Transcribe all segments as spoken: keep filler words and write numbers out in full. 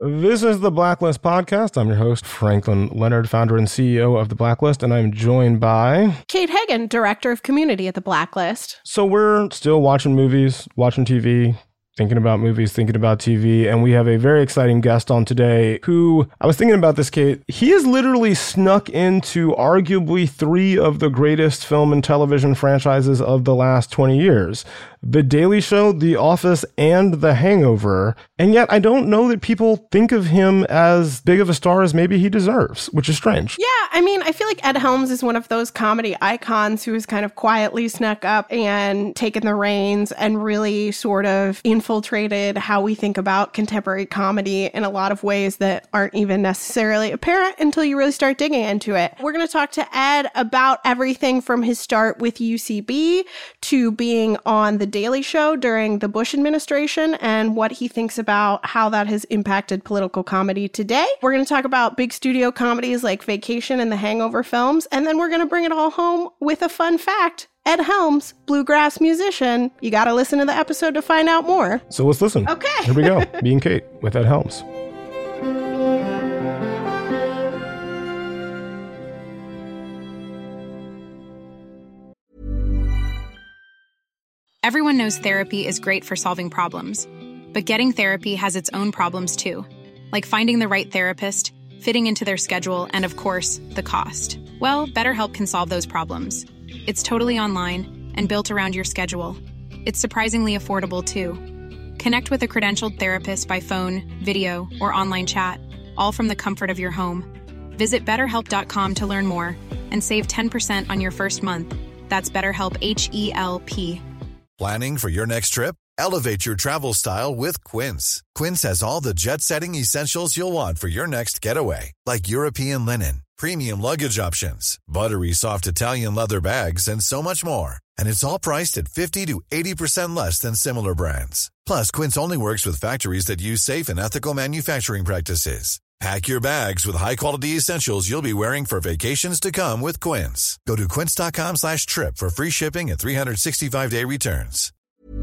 This is the Blacklist Podcast. I'm your host, Franklin Leonard, founder and C E O of The Blacklist, and I'm joined by... Kate Hagan, Director of Community at The Blacklist. So we're still watching movies, watching T V, thinking about movies, thinking about T V, and we have a very exciting guest on today who, I was thinking about this, Kate, he has literally snuck into arguably three of the greatest film and television franchises of the last twenty years. The Daily Show, The Office, and The Hangover. And yet I don't know that people think of him as big of a star as maybe he deserves, which is strange. Yeah, I mean, I feel like Ed Helms is one of those comedy icons who has kind of quietly snuck up and taken the reins and really sort of infiltrated how we think about contemporary comedy in a lot of ways that aren't even necessarily apparent until you really start digging into it. We're going to talk to Ed about everything from his start with U C B to being on The Daily Show during the Bush administration and what he thinks about how that has impacted political comedy today. We're going to talk about big studio comedies like Vacation and the Hangover films, and then we're going to bring it all home with a fun fact. Ed Helms, bluegrass musician. You got to listen to the episode to find out more. So let's listen. Okay. Here we go. Me and Kate with Ed Helms. Everyone knows therapy is great for solving problems, but getting therapy has its own problems too, like finding the right therapist, fitting into their schedule, and of course, the cost. Well, BetterHelp can solve those problems. It's totally online and built around your schedule. It's surprisingly affordable too. Connect with a credentialed therapist by phone, video, or online chat, all from the comfort of your home. Visit better help dot com to learn more and save ten percent on your first month. That's BetterHelp, H E L P. Planning for your next trip? Elevate your travel style with Quince. Quince has all the jet-setting essentials you'll want for your next getaway, like European linen, premium luggage options, buttery soft Italian leather bags, and so much more. And it's all priced at fifty to eighty percent less than similar brands. Plus, Quince only works with factories that use safe and ethical manufacturing practices. Pack your bags with high-quality essentials you'll be wearing for vacations to come with Quince. Go to quince.com slash trip for free shipping and three sixty-five day returns.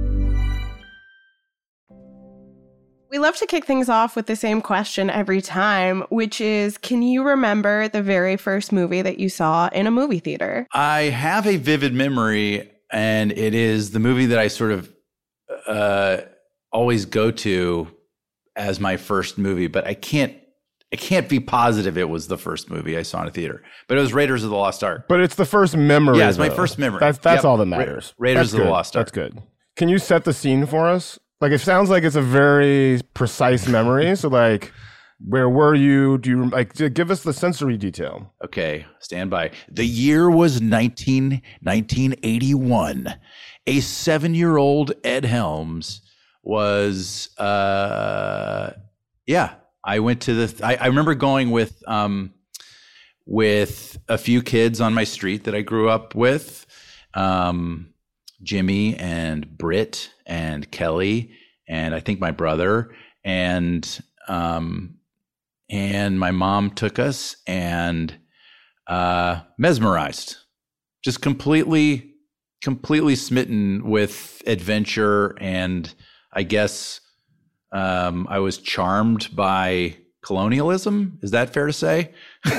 We love to kick things off with the same question every time, which is, can you remember the very first movie that you saw in a movie theater? I have a vivid memory, and it is the movie that I sort of uh, always go to as my first movie, but I can't I can't be positive it was the first movie I saw in a theater, but it was Raiders of the Lost Ark. But it's the first memory. Yeah, it's though. my first memory. That's that's yep. all that matters. Ra- Raiders that's of good. the Lost Ark. That's good. Can you set the scene for us? Like, it sounds like it's a very precise memory. So, like, where were you? Do you like give us the sensory detail? Okay, stand by. The year was nineteen, nineteen eighty-one. A seven-year-old Ed Helms was, uh, yeah. I went to the, I, I remember going with, um, with a few kids on my street that I grew up with, um, Jimmy and Britt and Kelly, and I think my brother, and, um, and my mom took us, and, uh, mesmerized, just completely, completely smitten with adventure. And I guess, Um, I was charmed by colonialism. Is that fair to say?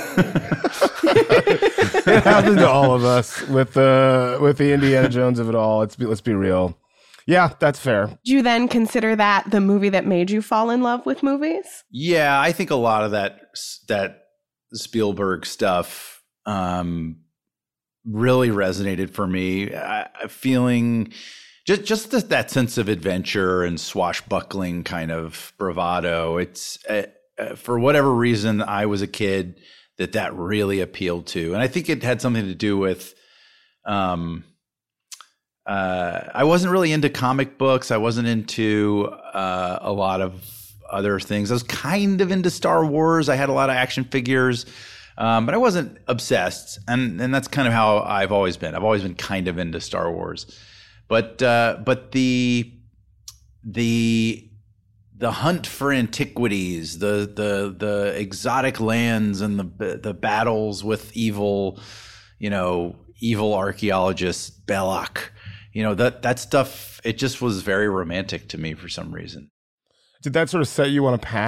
It happened to all of us with the with the Indiana Jones of it all. Let's be let's be real. Yeah, that's fair. Do you then consider that the movie that made you fall in love with movies? Yeah, I think a lot of that that Spielberg stuff um, really resonated for me. I, feeling. Just, just the, that sense of adventure and swashbuckling kind of bravado. It's uh, uh, for whatever reason, I was a kid that that really appealed to, and I think it had something to do with. Um, uh, I wasn't really into comic books. I wasn't into uh, a lot of other things. I was kind of into Star Wars. I had a lot of action figures, um, but I wasn't obsessed, and and that's kind of how I've always been. I've always been kind of into Star Wars. But uh, but the the the hunt for antiquities, the the the exotic lands, and the the battles with evil, you know, evil archaeologist Belloc, you know, that that stuff. It just was very romantic to me for some reason. Did that sort of set you on a path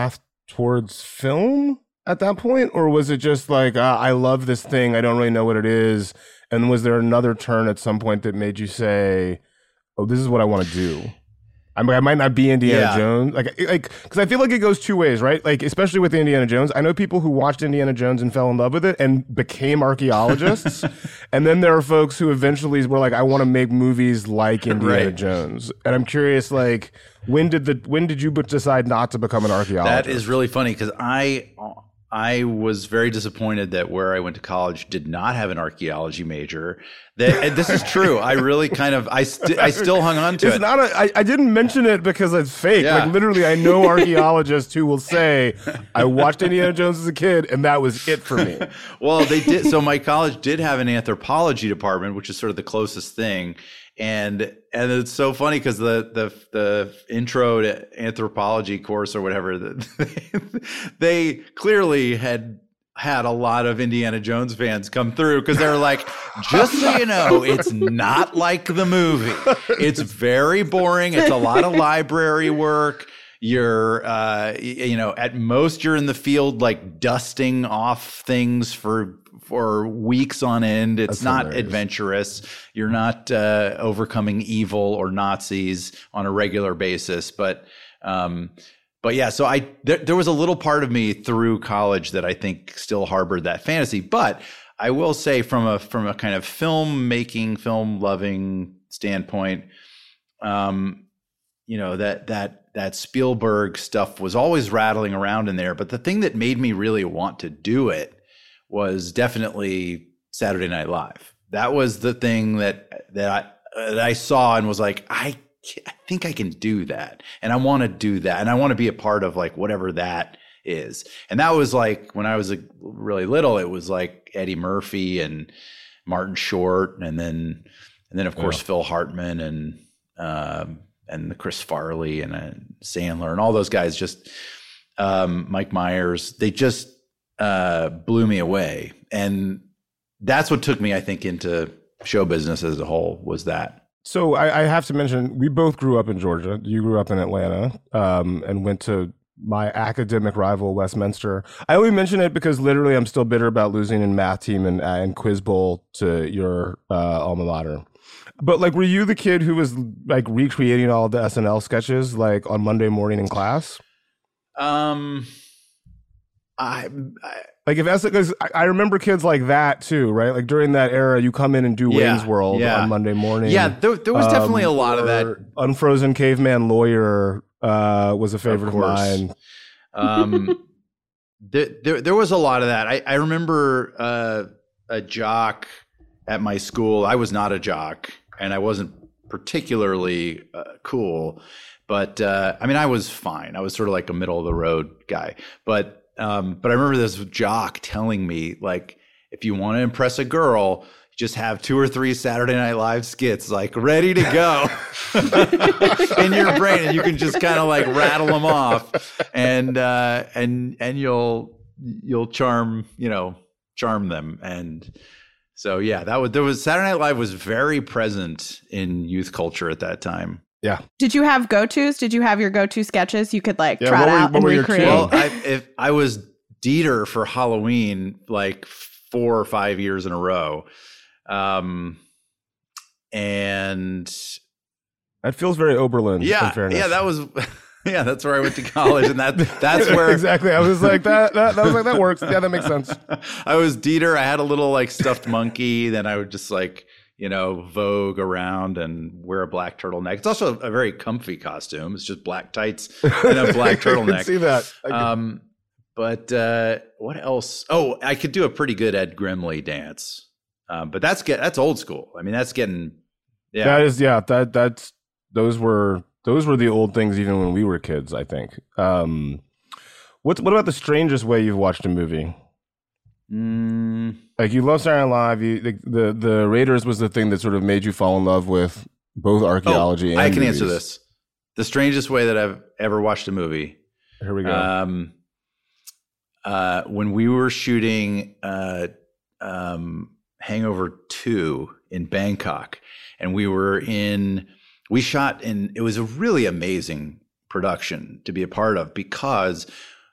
towards film at that point? Or was it just like, uh, I love this thing, I don't really know what it is? And was there another turn at some point that made you say, oh, this is what I want to do? I mean, I might not be Indiana Yeah. Jones, like, like, because I feel like it goes two ways, right? Like, especially with Indiana Jones, I know people who watched Indiana Jones and fell in love with it and became archaeologists, and then there are folks who eventually were like, I want to make movies like Indiana Right. Jones. And I'm curious, like, when did the when did you decide not to become an archaeologist? That is really funny because I I was very disappointed that where I went to college did not have an archaeology major. That and this is true. I really kind of I st- I still hung on to It's it. not a. I, I didn't mention it because it's fake. Yeah. Like literally, I know archaeologists who will say, "I watched Indiana Jones as a kid, and that was it for me." Well, they did. So my college did have an anthropology department, which is sort of the closest thing. And and it's so funny because the the the intro to anthropology course or whatever, they clearly had had a lot of Indiana Jones fans come through because they're like, just so you know, it's not like the movie. It's very boring. It's a lot of library work. You're, uh, you know, at most you're in the field like dusting off things for for weeks on end. It's That's not hilarious. adventurous. You're not uh, overcoming evil or Nazis on a regular basis. But, um, but yeah, so I there, there was a little part of me through college that I think still harbored that fantasy. But I will say, from a from a kind of film making, film loving standpoint, um, you know, that that. that Spielberg stuff was always rattling around in there. But the thing that made me really want to do it was definitely Saturday Night Live. That was the thing that, that I, that I saw and was like, I, I think I can do that. And I want to do that. And I want to be a part of like whatever that is. And that was like, when I was a, really little, it was like Eddie Murphy and Martin Short. And then, and then of course, Yeah. Phil Hartman and, um, and the Chris Farley and uh, Sandler and all those guys, just um, Mike Myers, they just uh, blew me away. And that's what took me, I think, into show business as a whole, was that. So I, I have to mention, we both grew up in Georgia. You grew up in Atlanta, um, and went to my academic rival, Westminster. I only mention it because literally I'm still bitter about losing in math team and, uh, and quiz bowl to your uh, alma mater. But like, were you the kid who was like recreating all the S N L sketches like on Monday morning in class? Um, I, I Like if S because I, I remember kids like that too, right? Like during that era, you come in and do Yeah, Wayne's World yeah. on Monday morning. yeah, there, there was definitely a lot of that. or Unfrozen Caveman Lawyer uh, was a favorite of, course. mine. Um, there, there, there was a lot of that. I, I remember uh, a jock at my school. I was not a jock, and I wasn't particularly uh, cool, but uh, I mean, I was fine. I was sort of like a middle of the road guy. But um, but I remember this jock telling me, like, if you want to impress a girl, just have two or three Saturday Night Live skits like ready to go in your brain, and you can just kind of like rattle them off, and uh, and and you'll you'll charm you know charm them. And so yeah, that was there was Saturday Night Live was very present in youth culture at that time. Yeah. Did you have go-tos? Did you have your go-to sketches you could like Yeah, trot what were- out what and were your recreate? two? Well, I if I was Dieter for Halloween like four or five years in a row. Um, and That feels very Oberlin. in yeah, fairness. yeah, that was, yeah, that's where I went to college, and that that's where exactly. I was like that, that. That was like that works. Yeah, that makes sense. I was Dieter. I had a little like stuffed monkey. Then I would just like you know vogue around and wear a black turtleneck. It's also a very comfy costume. It's just black tights and a black I can turtleneck. see that. I can- Um, but uh, what else? Oh, I could do a pretty good Ed Grimley dance. Um, but that's get that's old school. I mean, that's getting yeah. That is, yeah. That that's those were those were the old things even when we were kids. I think. Um, what's what about the strangest way you've watched a movie? Mm, Like you love Saturday Night Live. You, the, the the Raiders was the thing that sort of made you fall in love with both archaeology. oh, and I can movies. answer this. The strangest way that I've ever watched a movie. Here we go. Um, uh, when we were shooting uh, um, Hangover two in Bangkok, and we were in, we shot in, it was a really amazing production to be a part of because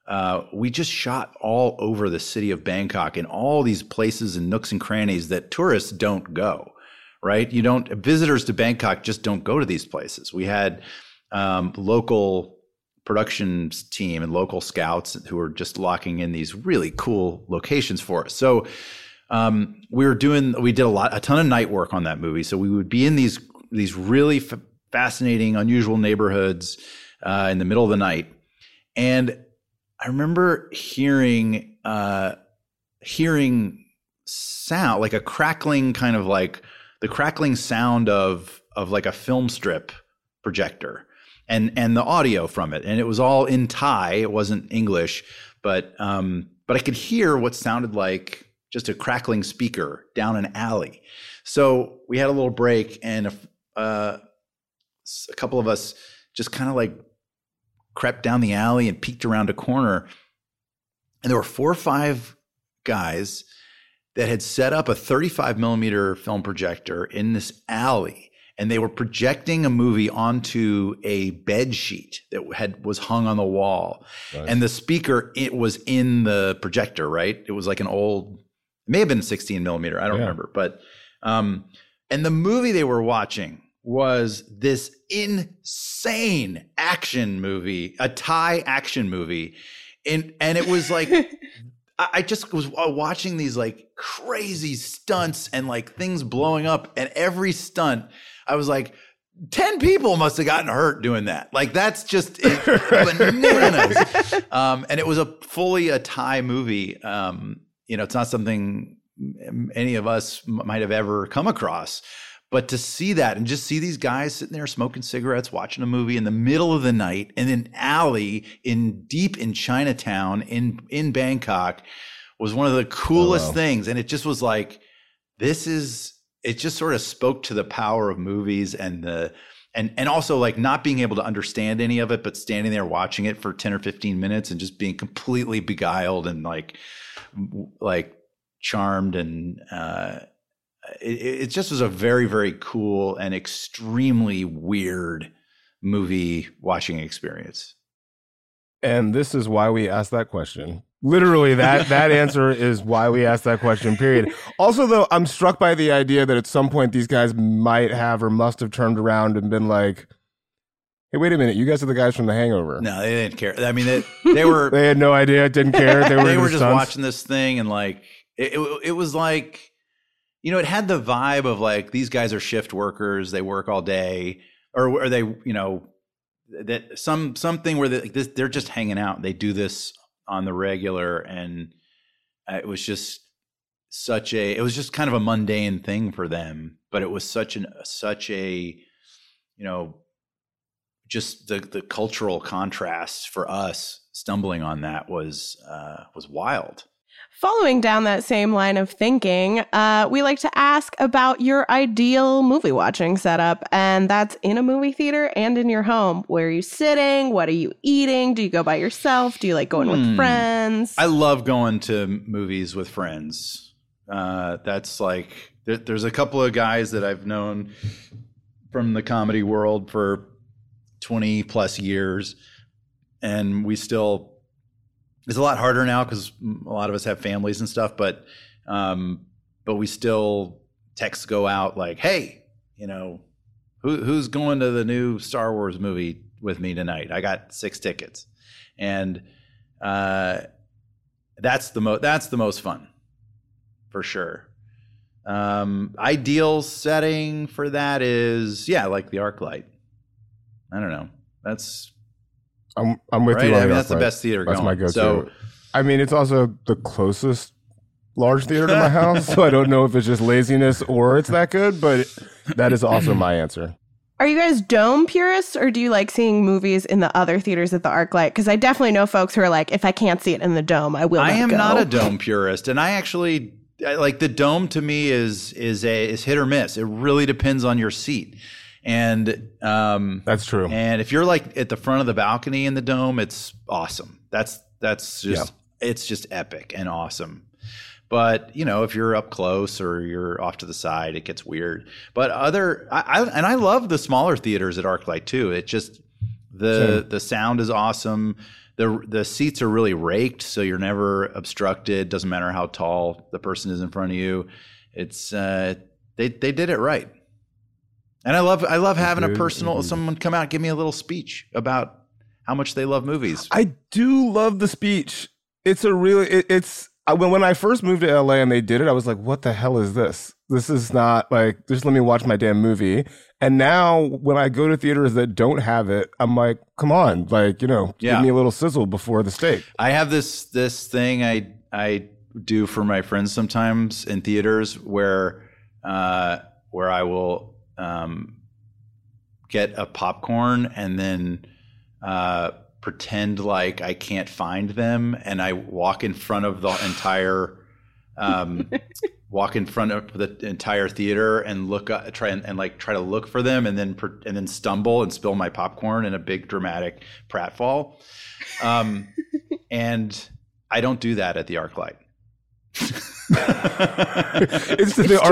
uh, we just shot all over the city of Bangkok in all these places and nooks and crannies that tourists don't go, right? You don't, visitors to Bangkok just don't go to these places. We had um, local productions team and local scouts who were just locking in these really cool locations for us. So um, we were doing, we did a lot, a ton of night work on that movie. So we would be in these, these really f- fascinating, unusual neighborhoods uh, in the middle of the night. And I remember hearing, uh, hearing sound, like a crackling kind of like the crackling sound of, of like a film strip projector and, and the audio from it. And it was all in Thai. It wasn't English, but, um, but I could hear what sounded like just a crackling speaker down an alley. So we had a little break, and a, uh, a couple of us just kind of like crept down the alley and peeked around a corner. And there were four or five guys that had set up a thirty-five millimeter film projector in this alley. And they were projecting a movie onto a bed sheet that had was hung on the wall. Nice. And the speaker, it was in the projector, right? It was like an old, it may have been sixteen millimeter. I don't yeah. remember. But, um, and the movie they were watching was this insane action movie, a Thai action movie. And, and it was like, I just was watching these like crazy stunts and like things blowing up, and every stunt, I was like, ten people must have gotten hurt doing that. Like, that's just bananas. um, and it was a fully a Thai movie. Um, you know, it's not something any of us might have ever come across. But to see that and just see these guys sitting there smoking cigarettes, watching a movie in the middle of the night in an alley in deep in Chinatown in, in Bangkok was one of the coolest oh, wow. things. And it just was like, this is, it just sort of spoke to the power of movies and the, and, and also like not being able to understand any of it, but standing there watching it for ten or fifteen minutes and just being completely beguiled and like, like charmed and, uh, It, it just was a very, very cool and extremely weird movie watching experience. And this is why we asked that question. Literally, that that answer is why we asked that question, period. Also, though, I'm struck by the idea that at some point these guys might have or must have turned around and been like, hey, wait a minute, you guys are the guys from The Hangover. No, they didn't care. I mean, they, they were... they had no idea, didn't care. They were, they were just stunts. watching this thing and like, it, it, it was like... You know, it had the vibe of like, these guys are shift workers. They work all day, or are they, you know, that some, something where they, like this, they're just hanging out. They do this on the regular. And it was just such a, it was just kind of a mundane thing for them, but it was such an, such a, you know, just the, the cultural contrast for us stumbling on that was, uh, was wild. Following down that same line of thinking, uh, we like to ask about your ideal movie watching setup, and that's in a movie theater and in your home. Where are you sitting? What are you eating? Do you go by yourself? Do you like going hmm. with friends? I love going to movies with friends. Uh, that's like, there, there's a couple of guys that I've known from the comedy world for twenty plus years, and we still... It's a lot harder now because a lot of us have families and stuff, but um, but we still texts go out like, hey, you know, who, who's going to the new Star Wars movie with me tonight? I got six tickets. And uh, that's the mo- that's the most fun for sure. Um, ideal setting for that is, yeah, like the ArcLight. I don't know. That's... I'm I'm with right? you on I mean, the that's ArcLight. the best theater That's going. my go-to. So, I mean, it's also the closest large theater to my house, so I don't know if it's just laziness or it's that good, but that is also my answer. Are you guys dome purists, or do you like seeing movies in the other theaters at the ArcLight? Because I definitely know folks who are like, if I can't see it in the dome, I will not I am go. not a dome purist, and I actually like the dome. To me, is is a is hit or miss. It really depends on your seat. And um, that's true. And if you're like at the front of the balcony in the dome, it's awesome. That's that's just yeah. it's just epic and awesome. But you know, if you're up close or you're off to the side, it gets weird. But other, I, I and I love the smaller theaters at ArcLight too. It just the Same. the sound is awesome. the the seats are really raked, so you're never obstructed. Doesn't matter how tall the person is in front of you. It's uh, they they did it right. And I love I love having a personal mm-hmm. someone come out and give me a little speech about how much they love movies. I do love the speech. It's a really it, it's when when I first moved to L A and they did it, I was like, what the hell is this? This is not like, just let me watch my damn movie. And now when I go to theaters that don't have it, I'm like, come on, like, you know, yeah. give me a little sizzle before the steak. I have this this thing I I do for my friends sometimes in theaters where uh, where I will um, get a popcorn and then uh, pretend like I can't find them, and I walk in front of the entire um, walk in front of the entire theater and look up, try and, and like try to look for them, and then and then stumble and spill my popcorn in a big dramatic pratfall. Um, and I don't do that at the ArcLight. it's the, the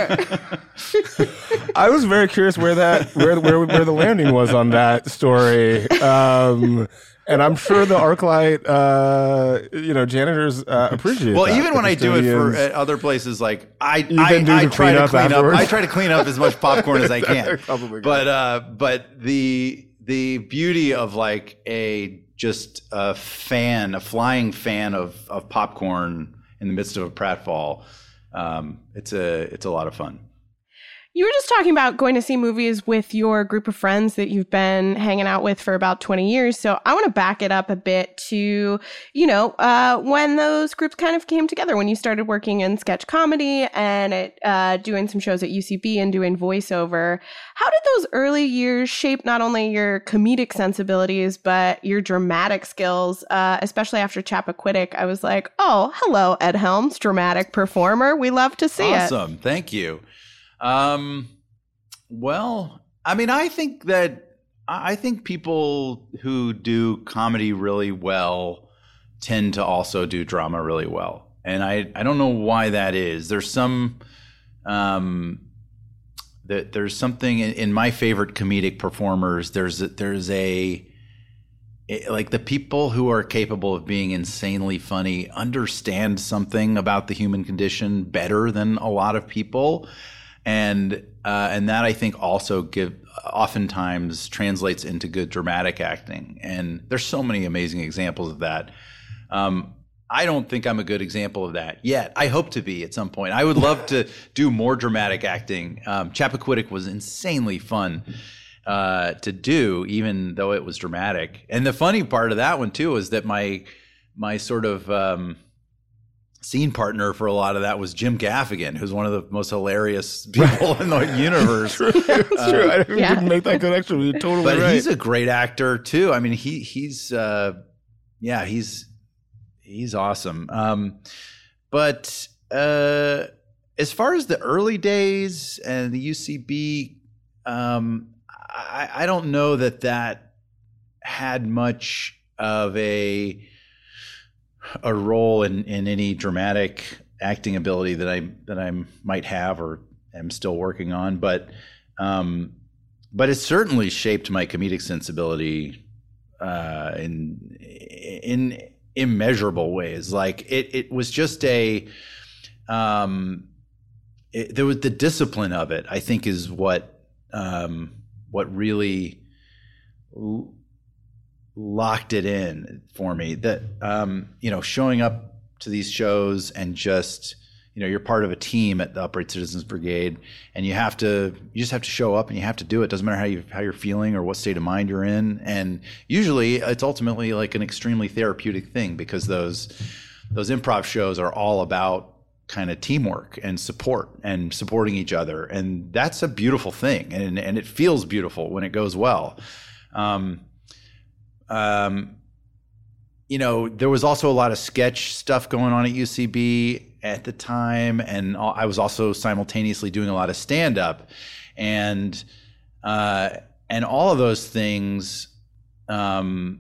ArcLight. I was very curious where that where where where the landing was on that story. Um, And I'm sure the ArcLight, uh, you know, janitors uh, appreciate well, that. even when I do it for at other places, like I, I, I try to clean afterwards. up. I try to clean up as much popcorn as I can. Probably but uh, but the the beauty of like a just a fan, a flying fan of of popcorn in the midst of a pratfall, um, it's a it's a lot of fun. You were just talking about going to see movies with your group of friends that you've been hanging out with for about twenty years. So I want to back it up a bit to, you know, uh, when those groups kind of came together, when you started working in sketch comedy and it, uh, doing some shows at U C B and doing voiceover. How did those early years shape not only your comedic sensibilities, but your dramatic skills, uh, especially after Chappaquiddick? I was like, oh, hello, Ed Helms, dramatic performer. We love to see awesome. it. Awesome. Thank you. Um, well, I mean, I think that, I think people who do comedy really well tend to also do drama really well. And I, I don't know why that is. There's some, um, that there's something in, in my favorite comedic performers. There's, a, there's a, it, like the people who are capable of being insanely funny understand something about the human condition better than a lot of people. And uh, and that I think also give oftentimes translates into good dramatic acting. And there's so many amazing examples of that. Um, I don't think I'm a good example of that yet. I hope to be at some point. I would love to do more dramatic acting. Um, Chappaquiddick was insanely fun uh, to do, even though it was dramatic. And the funny part of that one too is that my my sort of um, scene partner for a lot of that was Jim Gaffigan, who's one of the most hilarious people in the universe. True. It's uh, true. I didn't, yeah. didn't make that connection. You're totally but right. He's a great actor too. I mean, he he's uh, yeah, he's he's awesome. Um, but uh, as far as the early days and the U C B, um, I, I don't know that that had much of a a role in, in any dramatic acting ability that I that I might have or am still working on, but um, but it certainly shaped my comedic sensibility uh, in in immeasurable ways. Like it it was just a um, it, there was the discipline of it. I think is what um, what really L- locked it in for me, that um you know, showing up to these shows and just, you know, you're part of a team at the Upright Citizens Brigade, and you have to you just have to show up and you have to do it. Doesn't matter how you how you're feeling or what state of mind you're in. And usually it's ultimately like an extremely therapeutic thing, because those those improv shows are all about kind of teamwork and support and supporting each other, and that's a beautiful thing, and and it feels beautiful when it goes well. um Um, you know, there was also a lot of sketch stuff going on at U C B at the time, and I was also simultaneously doing a lot of stand-up, and uh, and all of those things. Um,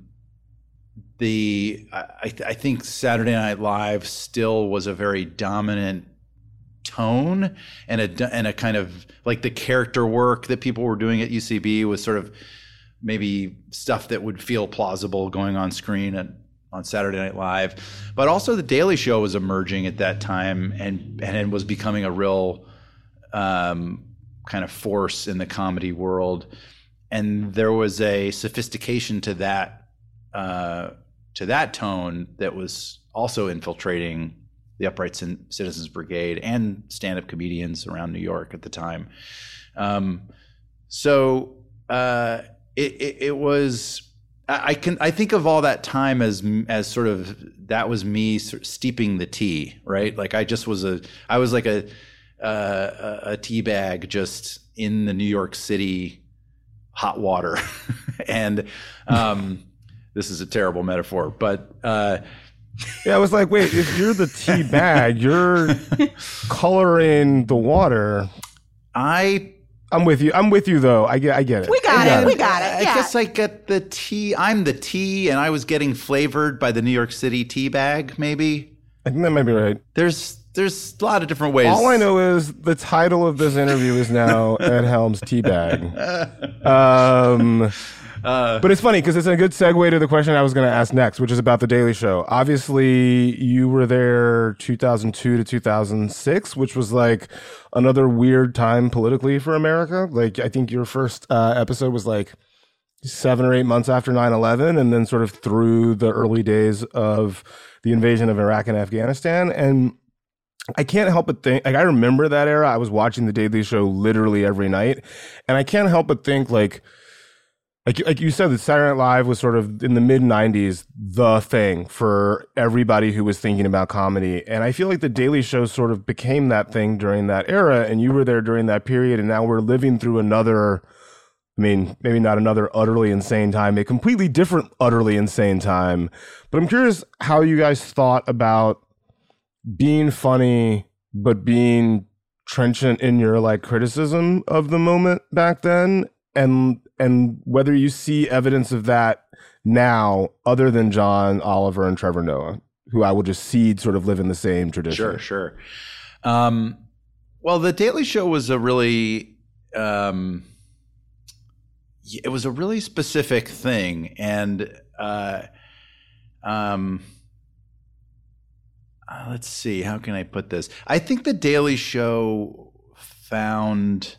the I, I think Saturday Night Live still was a very dominant tone, and a and a kind of like the character work that people were doing at U C B was sort of maybe stuff that would feel plausible going on screen at, on Saturday Night Live. But also The Daily Show was emerging at that time and, and it was becoming a real um, kind of force in the comedy world. And there was a sophistication to that, uh, to that tone that was also infiltrating the Upright Citizens Brigade and stand-up comedians around New York at the time. Um, so uh, it, it, it was. I can I think of all that time as as sort of that was me sort of steeping the tea, right? Like I just was a I was like a uh, a tea bag just in the New York City hot water, and um, this is a terrible metaphor, but uh, yeah, I was like, wait, if you're the tea bag, you're coloring the water. I. I'm with you. I'm with you, though. I get. I get it. We got, got it. it. We got it. Yeah. I guess I get the tea. I'm the tea, and I was getting flavored by the New York City tea bag. Maybe I think that might be right. There's there's a lot of different ways. All I know is the title of this interview is now Ed Helms Teabag. Um, uh, but it's funny because it's a good segue to the question I was going to ask next, which is about The Daily Show. Obviously, you were there two thousand two to two thousand six, which was like another weird time politically for America. Like, I think your first uh, episode was like seven or eight months after nine eleven, and then sort of through the early days of the invasion of Iraq and Afghanistan. And I can't help but think, like, I remember that era. I was watching The Daily Show literally every night. And I can't help but think, like, like, like you said, that Saturday Night Live was sort of in the mid nineties, the thing for everybody who was thinking about comedy. And I feel like The Daily Show sort of became that thing during that era. And you were there during that period. And now we're living through another, I mean, maybe not another utterly insane time, a completely different utterly insane time. But I'm curious how you guys thought about being funny, but being trenchant in your like criticism of the moment back then, and and whether you see evidence of that now, other than John Oliver and Trevor Noah, who I will just see sort of live in the same tradition. Sure, sure. Um, well, The Daily Show was a really, um, it was a really specific thing, and uh, um. Uh, let's see, how can I put this? I think The Daily Show found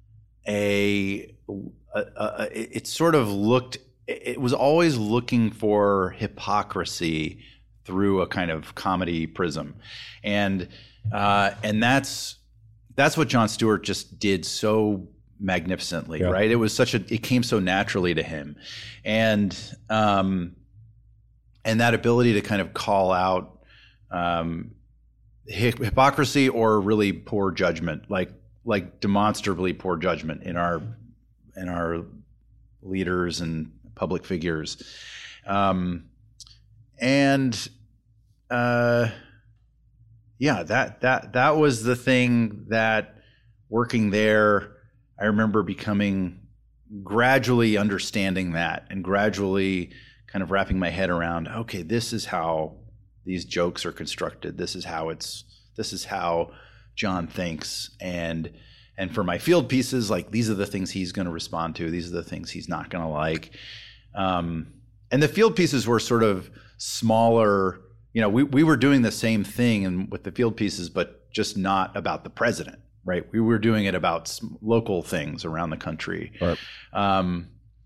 a, a, a, a it sort of looked, it was always looking for hypocrisy through a kind of comedy prism. And uh, and that's that's what Jon Stewart just did so magnificently, yeah. Right? It was such a, it came so naturally to him. And um, and that ability to kind of call out Um, hypocrisy or really poor judgment, like like demonstrably poor judgment in our in our leaders and public figures, um, and uh, yeah, that that that was the thing that working there, I remember becoming gradually understanding that and gradually kind of wrapping my head around. Okay, this is how these jokes are constructed. This is how it's, this is how John thinks. And, and for my field pieces, like, these are the things he's going to respond to. These are the things he's not going to like. Um, and the field pieces were sort of smaller, you know, we, we were doing the same thing and with the field pieces, but just not about the president, right? We were doing it about local things around the country. Right. Um,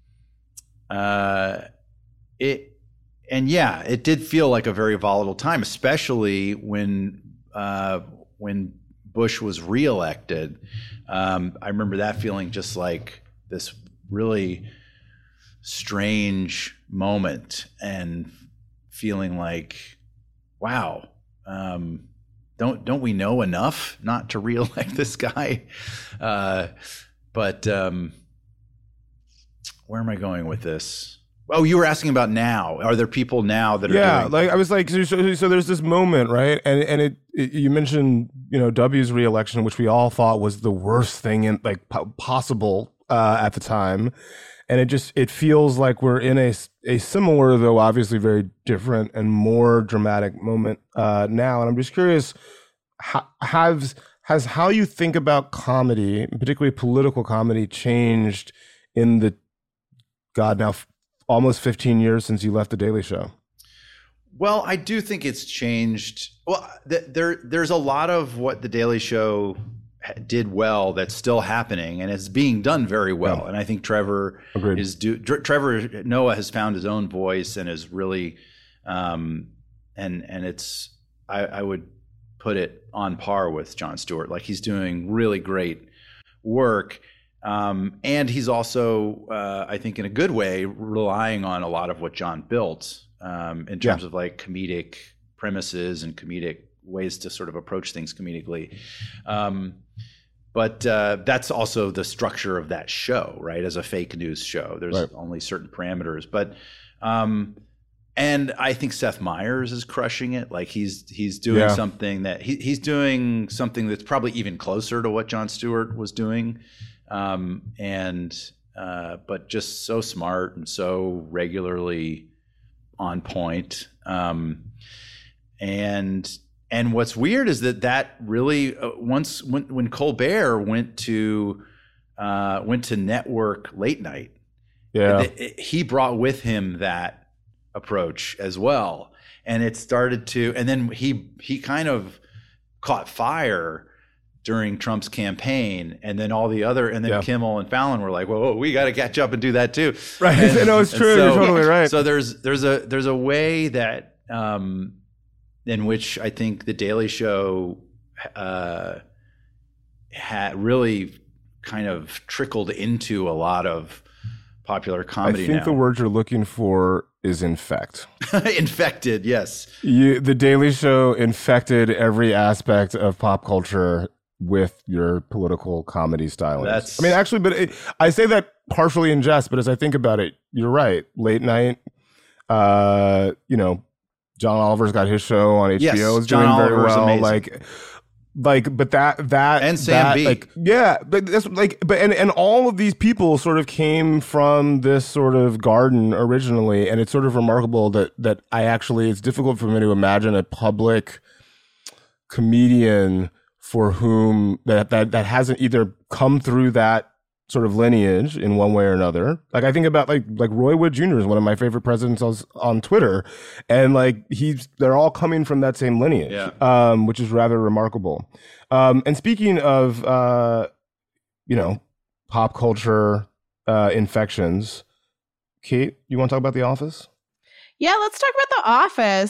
uh, it, And yeah, it did feel like a very volatile time, especially when uh, when Bush was reelected. Um, I remember that feeling just like this really strange moment, and feeling like, wow, um, don't don't we know enough not to reelect this guy? Uh, but um, where am I going with this? Oh, you were asking about now. Are there people now that are yeah, doing... like I was like, so, so, so there's this moment, right? And and it, it you mentioned, you know, W's reelection, which we all thought was the worst thing in like possible uh, at the time, and it just it feels like we're in a a similar, though obviously very different and more dramatic moment uh, now. And I'm just curious, how, has has how you think about comedy, particularly political comedy, changed in the God, now f- almost fifteen years since you left The Daily Show. Well, I do think it's changed. Well, th- there there's a lot of what The Daily Show did well that's still happening, and it's being done very well. Yeah. And I think Trevor Agreed. is do Dr- Trevor Noah has found his own voice and is really, um, and and it's I, I would put it on par with Jon Stewart. Like, he's doing really great work, um, and he's also, uh, I think, in a good way, relying on a lot of what Jon built um, in terms yeah. of like comedic premises and comedic ways to sort of approach things comedically. Um, but uh, that's also the structure of that show, right? As a fake news show, there's right. only certain parameters. But um, and I think Seth Meyers is crushing it. Like, he's he's doing yeah. something that he, he's doing something that's probably even closer to what Jon Stewart was doing, um, and uh, but just so smart and so regularly on point. Um, and And what's weird is that that really uh, once when, when Colbert went to uh, went to network late night, yeah, it, it, he brought with him that approach as well, and it started to. And then he he kind of caught fire during Trump's campaign, and then all the other, and then yeah. Kimmel and Fallon were like, "Whoa, whoa we got to catch up and do that too." Right? And, no, it's true. So, You're totally right. So there's there's a there's a way that. Um, in which I think The Daily Show uh, had really kind of trickled into a lot of popular comedy. I think now. the word you're looking for is infect. Infected, yes. You, The Daily Show infected every aspect of pop culture with your political comedy stylings. That's, I mean, actually, but it, I say that partially in jest, but as I think about it, you're right. Late night, uh, you know, John Oliver's got his show on H B O. Yes, It's John doing Oliver's very well. amazing. Like, like, but that that and Sam that, B. Like, yeah, but that's like, but and and all of these people sort of came from this sort of garden originally, and it's sort of remarkable that that I actually it's difficult for me to imagine a public comedian for whom that that that hasn't either come through that sort of lineage in one way or another. Like, I think about like like Roy Wood Junior is one of my favorite presidents on, on Twitter, and like he's they're all coming from that same lineage, yeah. um, which is rather remarkable. Um, and speaking of uh, you know, pop culture uh, infections, Kate, you want to talk about The Office? Yeah, let's talk about The Office.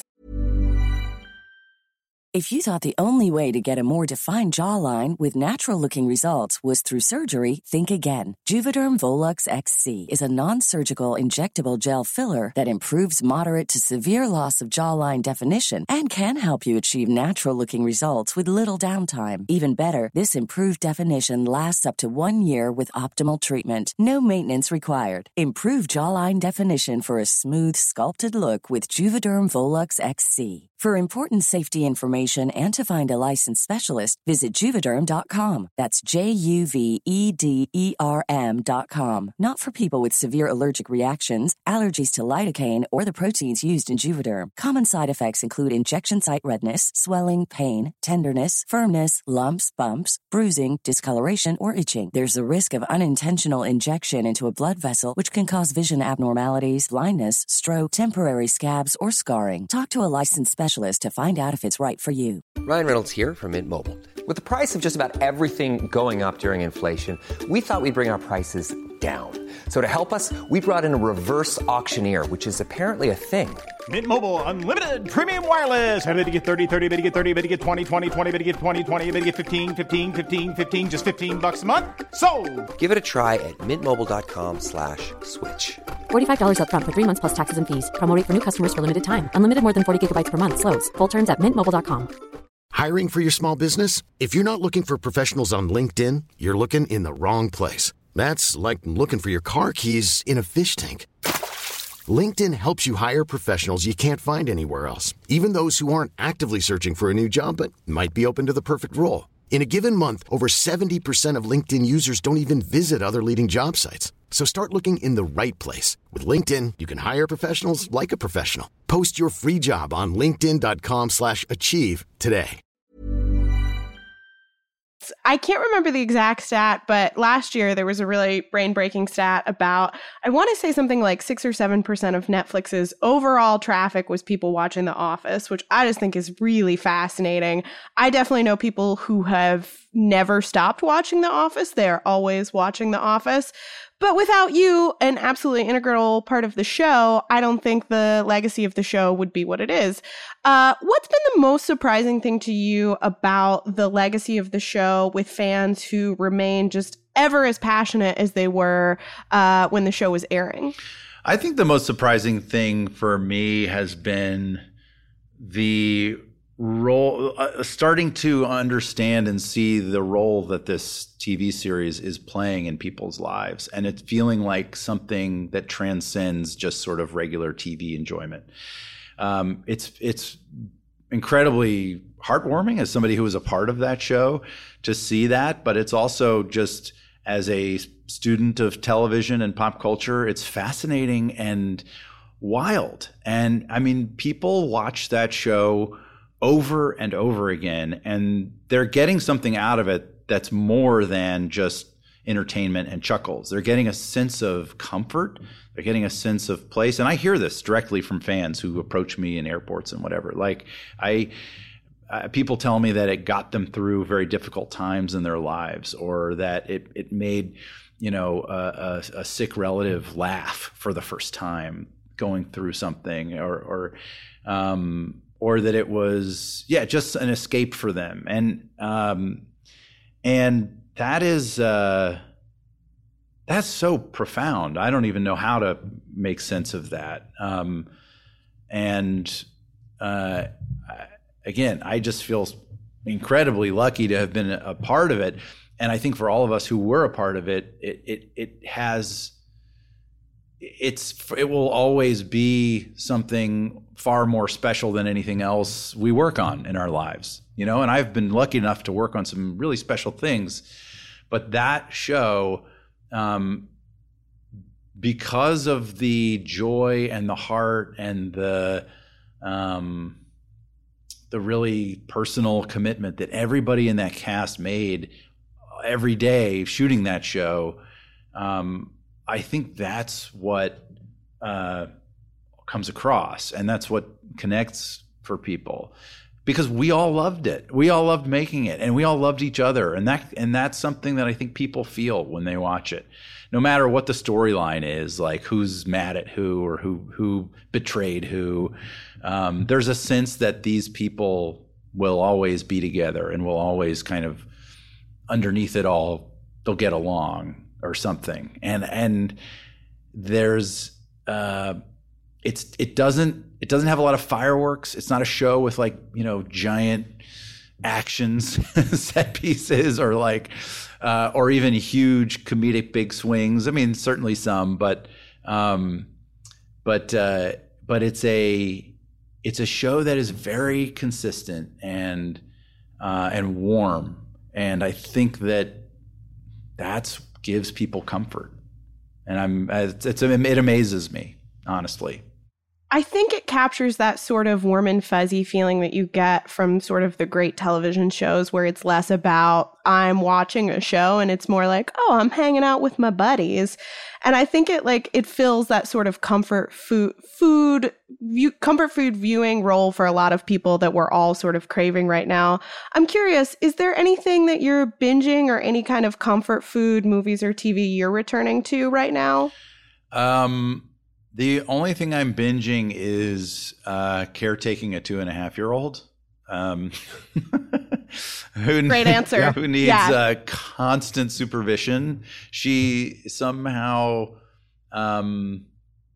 If you thought the only way to get a more defined jawline with natural-looking results was through surgery, think again. Juvederm Volux X C is a non-surgical injectable gel filler that improves moderate to severe loss of jawline definition and can help you achieve natural-looking results with little downtime. Even better, this improved definition lasts up to one year with optimal treatment. No maintenance required. Improve jawline definition for a smooth, sculpted look with Juvederm Volux X C. For important safety information and to find a licensed specialist, visit Juvederm dot com. That's J U V E D E R M dot com. Not for people with severe allergic reactions, allergies to lidocaine, or the proteins used in Juvederm. Common side effects include injection site redness, swelling, pain, tenderness, firmness, lumps, bumps, bruising, discoloration, or itching. There's a risk of unintentional injection into a blood vessel, which can cause vision abnormalities, blindness, stroke, temporary scabs, or scarring. Talk to a licensed specialist to find out if it's right for you. Ryan Reynolds here from Mint Mobile. With the price of just about everything going up during inflation, we thought we'd bring our prices down. So to help us, we brought in a reverse auctioneer, which is apparently a thing. Mint Mobile Unlimited Premium Wireless. How to get thirty, thirty, how to get thirty, how to get twenty, twenty, twenty, how to get twenty, twenty, how to get fifteen, fifteen, fifteen, fifteen, just fifteen bucks a month? Sold! Give it a try at mintmobile.com slash switch. forty-five dollars up front for three months plus taxes and fees. Promo rate for new customers for limited time. Unlimited more than forty gigabytes per month. Slows full terms at mint mobile dot com. Hiring for your small business? If you're not looking for professionals on LinkedIn, you're looking in the wrong place. That's like looking for your car keys in a fish tank. LinkedIn helps you hire professionals you can't find anywhere else, even those who aren't actively searching for a new job but might be open to the perfect role. In a given month, over seventy percent of LinkedIn users don't even visit other leading job sites. So start looking in the right place. With LinkedIn, you can hire professionals like a professional. Post your free job on linkedin dot com slash achieve today. I can't remember the exact stat, but last year there was a really brain-breaking stat about, I want to say something like six or seven percent of Netflix's overall traffic was people watching The Office, which I just think is really fascinating. I definitely know people who have never stopped watching The Office. They're always watching The Office. But without you, an absolutely integral part of the show, I don't think the legacy of the show would be what it is. Uh, what's been the most surprising thing to you about the legacy of the show with fans who remain just ever as passionate as they were uh, when the show was airing? I think the most surprising thing for me has been the role, uh, starting to understand and see the role that this T V series is playing in people's lives, and it's feeling like something that transcends just sort of regular T V enjoyment. Um, it's it's incredibly heartwarming as somebody who was a part of that show to see that, but it's also just as a student of television and pop culture, it's fascinating and wild. And I mean, people watch that show over and over again, and they're getting something out of it that's more than just entertainment and chuckles. They're getting a sense of comfort. They're getting a sense of place. And I hear this directly from fans who approach me in airports and whatever. Like I, uh, people tell me that it got them through very difficult times in their lives, or that it, it made, you know, a, a, a sick relative laugh for the first time going through something, or, or, um, or that it was, yeah, just an escape for them. And, um, and that is, uh, that's so profound. I don't even know how to make sense of that. Um, and, uh, again, I just feel incredibly lucky to have been a part of it. And I think for all of us who were a part of it, it, it, it has, it's, it will always be something far more special than anything else we work on in our lives, you know. And I've been lucky enough to work on some really special things, but that show, um, because of the joy and the heart and the, um, the really personal commitment that everybody in that cast made every day shooting that show, um, I think that's what uh, comes across, and that's what connects for people, because we all loved it. We all loved making it, and we all loved each other, and that and that's something that I think people feel when they watch it, no matter what the storyline is, like who's mad at who or who who betrayed who. Um, there's a sense that these people will always be together and will always kind of, underneath it all, they'll get along or something. And and there's uh, it's it doesn't it doesn't have a lot of fireworks. It's not a show with, like, you know, giant actions set pieces, or like uh, or even huge comedic big swings. I mean, certainly some, but um, but uh, but it's a it's a show that is very consistent and uh, and warm, and I think that that's gives people comfort. And I'm it's, it's it amazes me, honestly. I think it captures that sort of warm and fuzzy feeling that you get from sort of the great television shows, where it's less about I'm watching a show and it's more like, oh, I'm hanging out with my buddies. And I think it like it fills that sort of comfort food food view, comfort food viewing role for a lot of people that we're all sort of craving right now. I'm curious, is there anything that you're binging, or any kind of comfort food movies or T V you're returning to right now? Um The only thing I'm binging is uh, caretaking a two and a half year old. Um, who, Great answer. Who needs yeah. uh, constant supervision. She somehow, um,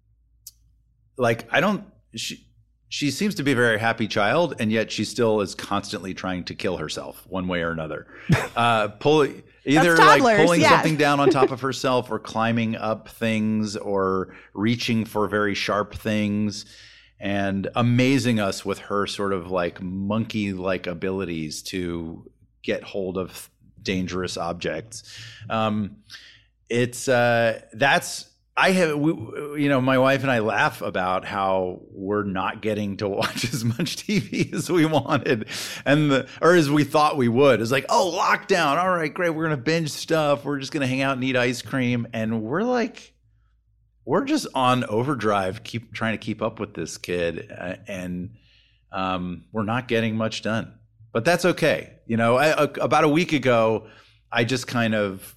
like, I don't, she, she seems to be a very happy child, and yet she still is constantly trying to kill herself one way or another. Uh, pulling. Either like pulling yeah. something down on top of herself, or climbing up things, or reaching for very sharp things, and amazing us with her sort of like monkey-like abilities to get hold of dangerous objects. Um, it's uh, that's I have, we, you know, my wife and I laugh about how we're not getting to watch as much T V as we wanted, and the, or as we thought we would. It's like, oh, lockdown. All right, great. We're gonna binge stuff. We're just gonna hang out and eat ice cream, and we're like, we're just on overdrive, keep trying to keep up with this kid, uh, and um, we're not getting much done. But that's okay. You know, I, a, about a week ago, I just kind of.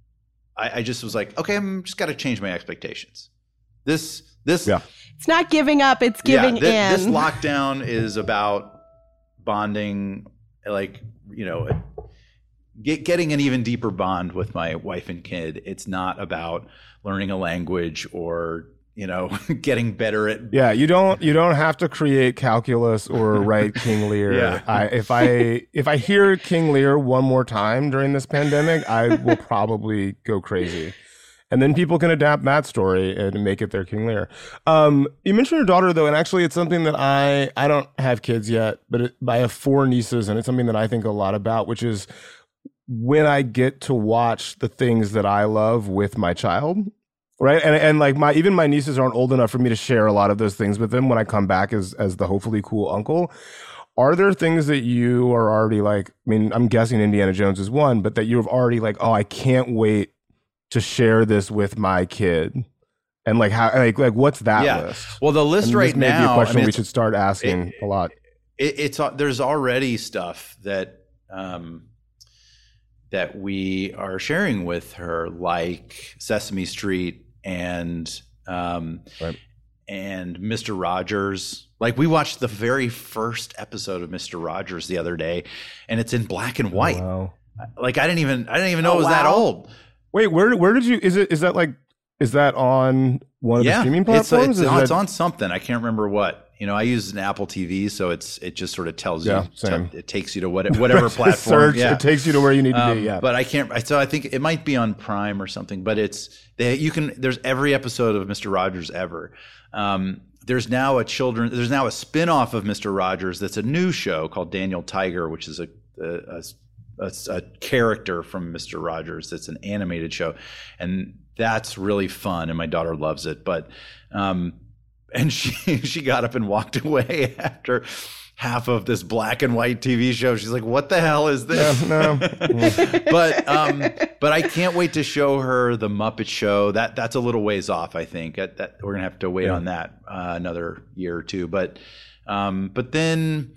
I just was like, okay, I'm just got to change my expectations. This, this, yeah. It's not giving up; it's giving yeah, th- in. This lockdown is about bonding, like you know, get, getting an even deeper bond with my wife and kid. It's not about learning a language or you know, getting better at. Yeah, you don't you don't have to create calculus or write King Lear. Yeah. I, if I if I hear King Lear one more time during this pandemic, I will probably go crazy. And then people can adapt that story and make it their King Lear. Um, you mentioned your daughter, though, and actually it's something that I I don't have kids yet, but, it, but I have four nieces, and it's something that I think a lot about, which is when I get to watch the things that I love with my child. Right. And and like my even my nieces aren't old enough for me to share a lot of those things with them when I come back as as the hopefully cool uncle. Are there things that you are already like, I mean, I'm guessing Indiana Jones is one, but that you've already like, oh, I can't wait to share this with my kid? And like how like like what's that yeah. list? Well, the list and right this may now, be a question I mean, we should start asking it, a lot. It, it's there's already stuff that um that we are sharing with her, like Sesame Street and um right. and Mister Rogers. Like we watched the very first episode of Mister Rogers the other day, and it's in black and white. Oh, wow. Like I didn't even I didn't even know Oh, it was wow. that old. Wait, where where did you is it is that like is that on one of the Yeah, streaming it's, platforms? it's, Is on, that- it's on something. I can't remember what. You know, I use an Apple T V, so it's it just sort of tells Yeah, you. same. To, it takes you to what, whatever Just platform. search, yeah. it takes you to where you need to Um, be. Yeah, But I can't. So I think it might be on Prime or something. But it's they, you can. There's every episode of Mister Rogers ever. Um, there's now a children. There's now a spin-off of Mister Rogers that's a new show called Daniel Tiger, which is a a, a, a character from Mister Rogers. That's an animated show, and that's really fun. And my daughter loves it. But um, and she she got up and walked away after half of this black and white T V show. She's like, "What the hell is this?" Yeah, no. but um, but I can't wait to show her the Muppet Show. That that's a little ways off. I think that, that we're gonna have to wait Yeah. on that uh, another year or two. But um, but then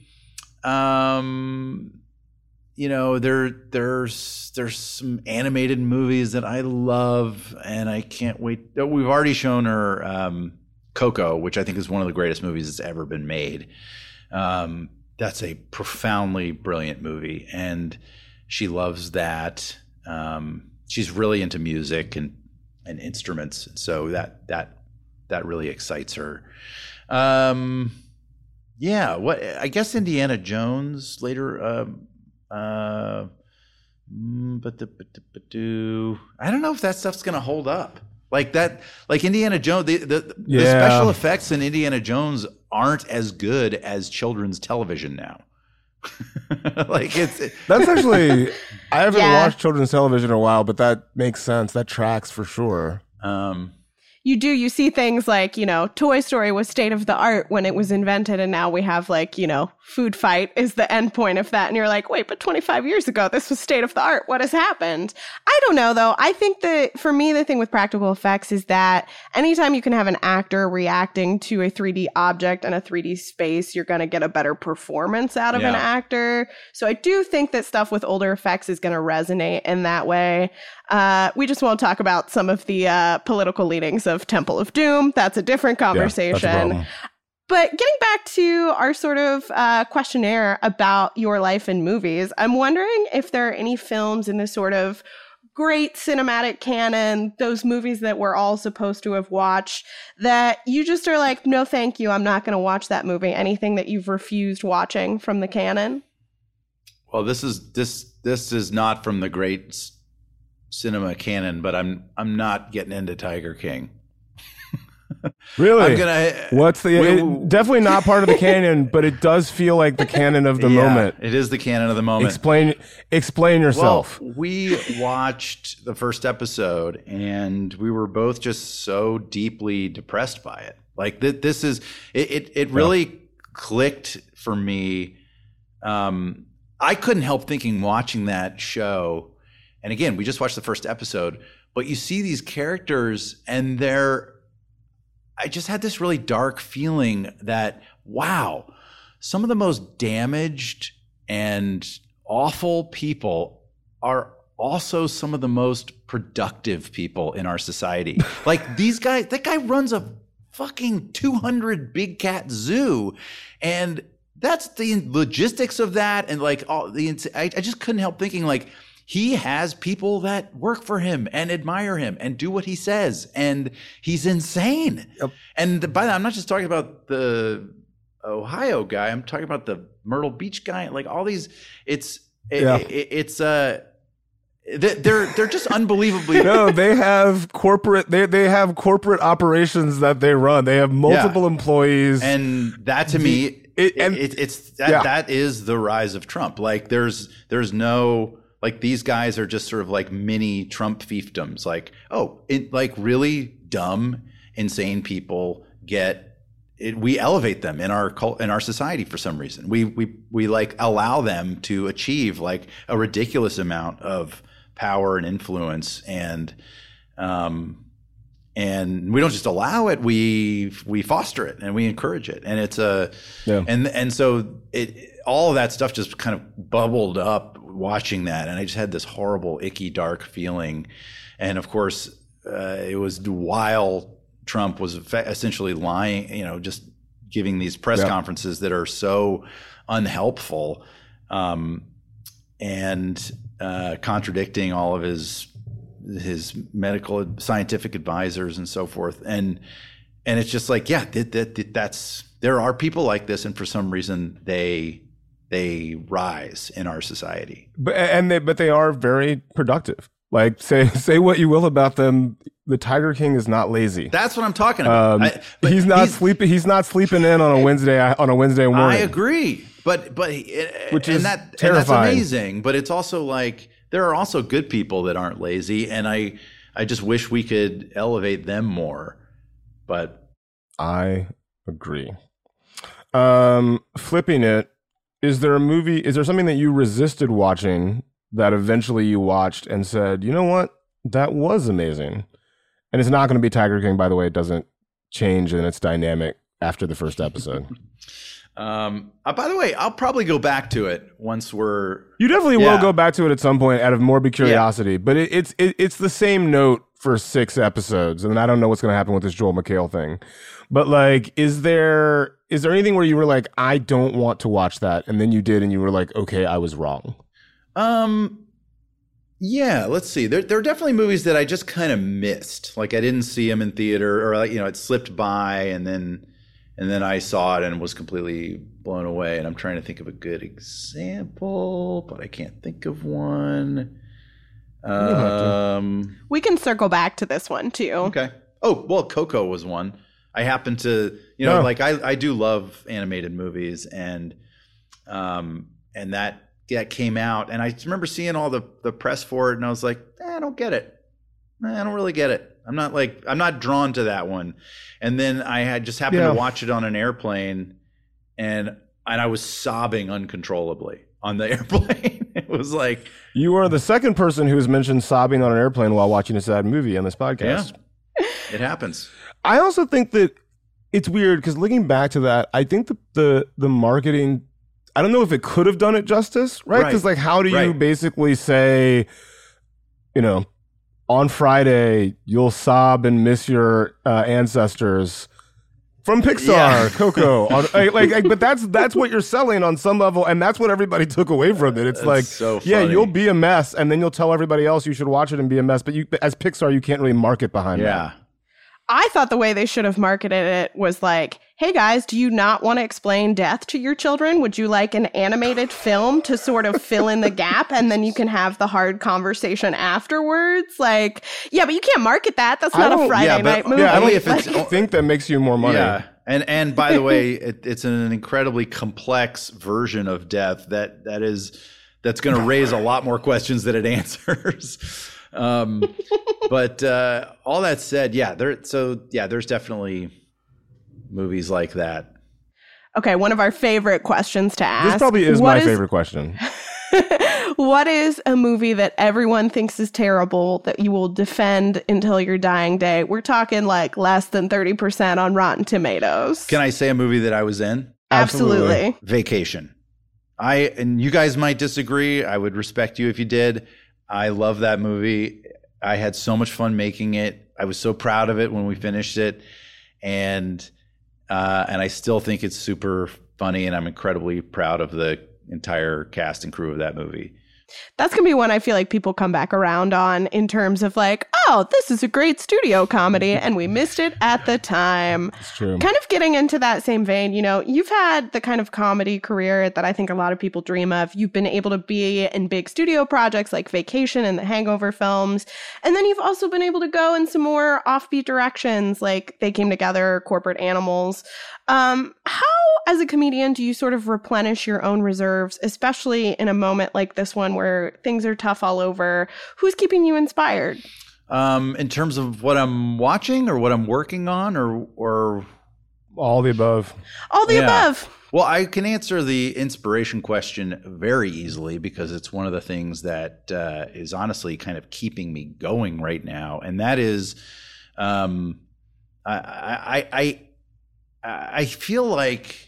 um, you know, there there's there's some animated movies that I love, and I can't wait. We've already shown her um, Coco, which I think is one of the greatest movies that's ever been made. Um, that's a profoundly brilliant movie, and she loves that. Um, she's really into music and, and instruments, so that that that really excites her. Um, yeah, what I guess Indiana Jones later. Um, uh, mm, but the but the but do I don't know if that stuff's gonna hold up. Like that, like Indiana Jones, the, the, Yeah. the special effects in Indiana Jones aren't as good as children's television now. Like it's it, That's actually, I haven't Yeah. watched children's television in a while, but that makes sense. That tracks for sure. um, You do, you see things like, you know, Toy Story was state of the art when it was invented, and now we have like, you know, Food Fight is the end point of that. And you're like, wait, but twenty-five years ago, this was state of the art. What has happened? I don't know, though. I think that for me, the thing with practical effects is that anytime you can have an actor reacting to a three D object in a three D space, you're going to get a better performance out of an Yeah. actor. So I do think that stuff with older effects is going to resonate in that way. Uh, we just won't talk about some of the uh, political leanings of Temple of Doom. That's a different Yeah, that's a conversation. problem. But getting back to our sort of uh, questionnaire about your life in movies, I'm wondering if there are any films in this sort of great cinematic canon, those movies that we're all supposed to have watched, that you just are like, no, thank you, I'm not going to watch that movie. Anything that you've refused watching from the canon? well, this is this this is not from the great c- cinema canon, but I'm I'm not getting into Tiger King. Really? I'm gonna. What's the? we, it, definitely not part of the canon, but it does feel like the canon of the yeah, moment. It is the canon of the moment. Explain. Explain yourself. Well, we watched the first episode, and we were both just so deeply depressed by it. Like th- this is it. It, it really yeah. clicked for me. Um, I couldn't help thinking watching that show, and again, we just watched the first episode, but you see these characters, and they're. I just had this really dark feeling that, wow, some of the most damaged and awful people are also some of the most productive people in our society. Like these guys, that guy runs a fucking two hundred big cat zoo, and that's the logistics of that. And like all the, I, I just couldn't help thinking like, he has people that work for him and admire him and do what he says, and he's insane. Yep. And by that, I'm not just talking about the Ohio guy. I'm talking about the Myrtle Beach guy. Like all these, it's it, yeah. it, it's uh, they're they're just unbelievably. No, they have corporate. They they have corporate operations that they run. They have multiple yeah. employees, and that to me, it, and, it, it's that yeah. that is the rise of Trump. Like there's there's no. Like these guys are just sort of like mini Trump fiefdoms. Like, oh, it, like really dumb, insane people get it. We elevate them in our cult, in our society for some reason. We we we like allow them to achieve like a ridiculous amount of power and influence, and um, and we don't just allow it. We we foster it and we encourage it, and it's a yeah. and and so it all of that stuff just kind of bubbled up watching that, and I just had this horrible, icky, dark feeling. And of course, uh, it was while Trump was essentially lying, you know, just giving these press yeah. conferences that are so unhelpful, um, and uh, contradicting all of his his medical, scientific advisors and so forth. And and it's just like, yeah, that, that, that's there are people like this, and for some reason they. they rise in our society. But and they but they are very productive. Like say say what you will about them, the Tiger King is not lazy. That's what I'm talking about. Um, I, he's not he's, sleeping. He's not sleeping in on a Wednesday on a Wednesday morning. I agree, but but which and is that terrifying. And that's amazing. But it's also like there are also good people that aren't lazy, and I I just wish we could elevate them more. But I agree. Um, flipping it. Is there a movie, is there something that you resisted watching that eventually you watched and said, you know what, that was amazing? And it's not going to be Tiger King, by the way. It doesn't change in its dynamic after the first episode. um, uh, by the way, I'll probably go back to it once we're... You definitely yeah. will go back to it at some point out of morbid curiosity, yeah. but it, it's it, it's the same note for six episodes, and I don't know what's going to happen with this Joel McHale thing. But like, is there is there anything where you were like, I don't want to watch that, and then you did, and you were like, okay, I was wrong? Um, yeah. Let's see. There there are definitely movies that I just kind of missed. Like I didn't see them in theater, or like you know, it slipped by, and then and then I saw it and was completely blown away. And I'm trying to think of a good example, but I can't think of one. Um, we can circle back to this one too. Okay. Oh well, Coco was one. I happen to, you know, no. like I, I do love animated movies, and um and that that came out, and I remember seeing all the, the press for it, and I was like, eh, I don't get it. I don't really get it. I'm not like I'm not drawn to that one. And then I had just happened yeah. to watch it on an airplane, and and I was sobbing uncontrollably on the airplane. It was like, you are the second person who has mentioned sobbing on an airplane while watching a sad movie on this podcast. Yeah, it happens. I also think that it's weird because looking back to that, I think the the, the marketing, I don't know if it could have done it justice, right? Because Right. like, how do you Right. basically say, you know, on Friday you'll sob and miss your uh, ancestors from Pixar, Yeah. Coco, on, like, like, like, but that's that's what you're selling on some level, and that's what everybody took away from it. It's That's like, so yeah, funny. you'll be a mess, and then you'll tell everybody else you should watch it and be a mess. But you, as Pixar, you can't really market behind that. Yeah. I thought the way they should have marketed it was like, hey guys, do you not want to explain death to your children? Would you like an animated film to sort of fill in the gap and then you can have the hard conversation afterwards? Like, yeah, but you can't market that. That's not a Friday yeah, but, night movie. Yeah, only if it's, I think that makes you more money. Yeah. And and by the way, it, it's an incredibly complex version of death that that is that's going to raise a lot more questions than it answers. Um, but uh, all that said, yeah, there. So yeah, there's definitely movies like that. Okay, one of our favorite questions to ask. This probably is what my is, favorite question. What is a movie that everyone thinks is terrible that you will defend until your dying day? We're talking like less than thirty percent on Rotten Tomatoes. Can I say a movie that I was in? Absolutely. Absolutely. Vacation. I and you guys might disagree. I would respect you if you did. I love that movie. I had so much fun making it. I was so proud of it when we finished it. And uh, and I still think it's super funny, and I'm incredibly proud of the entire cast and crew of that movie. That's going to be one I feel like people come back around on in terms of like, oh, this is a great studio comedy and we missed it at the time. It's true. Kind of getting into that same vein, you know, you've had the kind of comedy career that I think a lot of people dream of. You've been able to be in big studio projects like Vacation and the Hangover films. And then you've also been able to go in some more offbeat directions like They Came Together, Corporate Animals. Um, how, as a comedian, do you sort of replenish your own reserves, especially in a moment like this one where things are tough all over? Who's keeping you inspired? Um, in terms of what I'm watching or what I'm working on, or or all the above? All the yeah. above. Well, I can answer the inspiration question very easily because it's one of the things that uh, is honestly kind of keeping me going right now, and that is, um, I, I, I, I feel like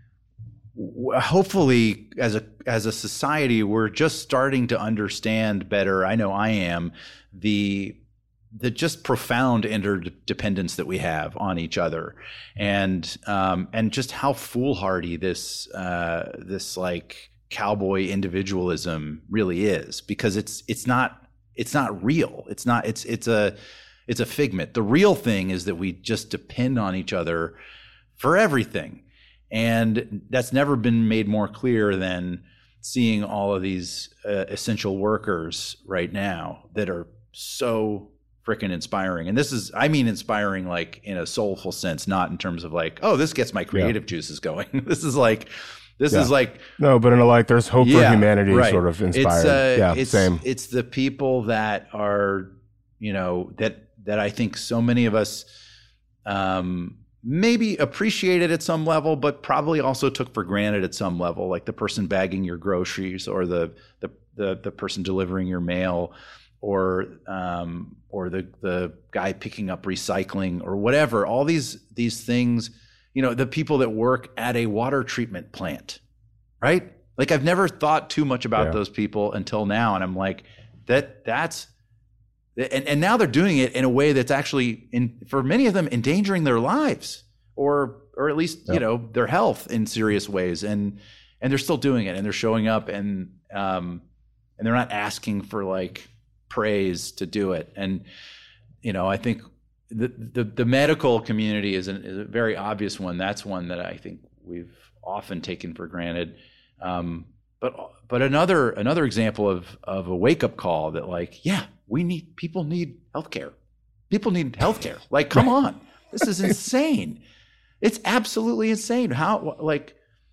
hopefully as a as a society we're just starting to understand better. I know I am the the just profound interdependence that we have on each other, and um, and just how foolhardy this uh, this like cowboy individualism really is, because it's it's not it's not real. It's not it's it's a it's a figment. The real thing is that we just depend on each other for everything. And that's never been made more clear than seeing all of these uh, essential workers right now that are so freaking inspiring. And this is, I mean, inspiring like in a soulful sense, not in terms of like, oh, this gets my creative yeah. juices going. This is like, this yeah. is like. No, but in a like, there's hope yeah, for humanity right. sort of inspired. It's, uh, yeah, it's, same. It's the people that are, you know, that, that I think so many of us, um, maybe appreciated at some level, but probably also took for granted at some level, like the person bagging your groceries, or the the the, the person delivering your mail, or um, or the the guy picking up recycling, or whatever. All these these things, you know, the people that work at a water treatment plant, right? Like I've never thought too much about yeah. those people until now, and I'm like, that that's. And, and now they're doing it in a way that's actually, in, for many of them, endangering their lives, or or at least yep. you know, their health in serious ways. And and they're still doing it, and they're showing up, and um and they're not asking for like praise to do it. And you know, I think the the, the medical community is, an, is a very obvious one. That's one that I think we've often taken for granted. Um, but but another another example of of a wake up call that like, yeah. We need, people need healthcare. People need healthcare. Like, come right. on. This is insane. It's absolutely insane. How, like,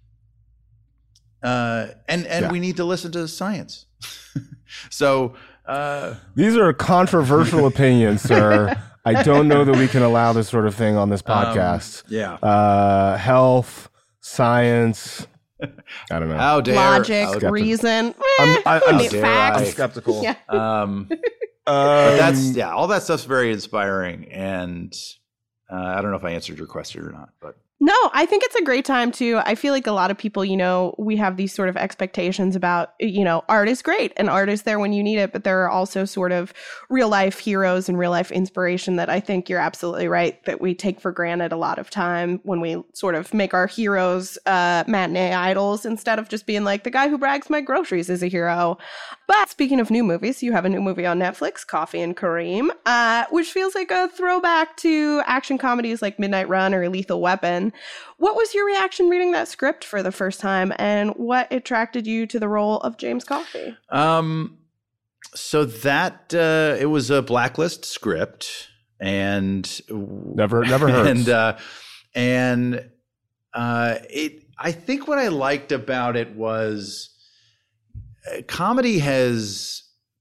uh, and, and yeah. we need to listen to science. so, uh, these are controversial opinions, sir. I don't know that we can allow this sort of thing on this podcast. Um, yeah. Uh, health, science. I don't know. How dare logic, how reason. I'm, I, I'm, I, facts. I'm skeptical. Yeah. Um, but that's yeah. All that stuff's very inspiring, and uh, I don't know if I answered your question or not, but No, I think it's a great time too. I feel like a lot of people, you know, we have these sort of expectations about, you know, art is great and art is there when you need it. But there are also sort of real life heroes and real life inspiration that I think you're absolutely right that we take for granted a lot of time when we sort of make our heroes uh, matinee idols instead of just being like the guy who brags my groceries is a hero. But speaking of new movies, you have a new movie on Netflix, Coffee and Kareem, uh, which feels like a throwback to action comedies like Midnight Run or Lethal Weapon. What was your reaction reading that script for the first time, and what attracted you to the role of James Coffey? Um, so that uh, it was a Blacklist script, and never, never hurts. And uh, and uh, it. I think what I liked about it was uh, comedy has.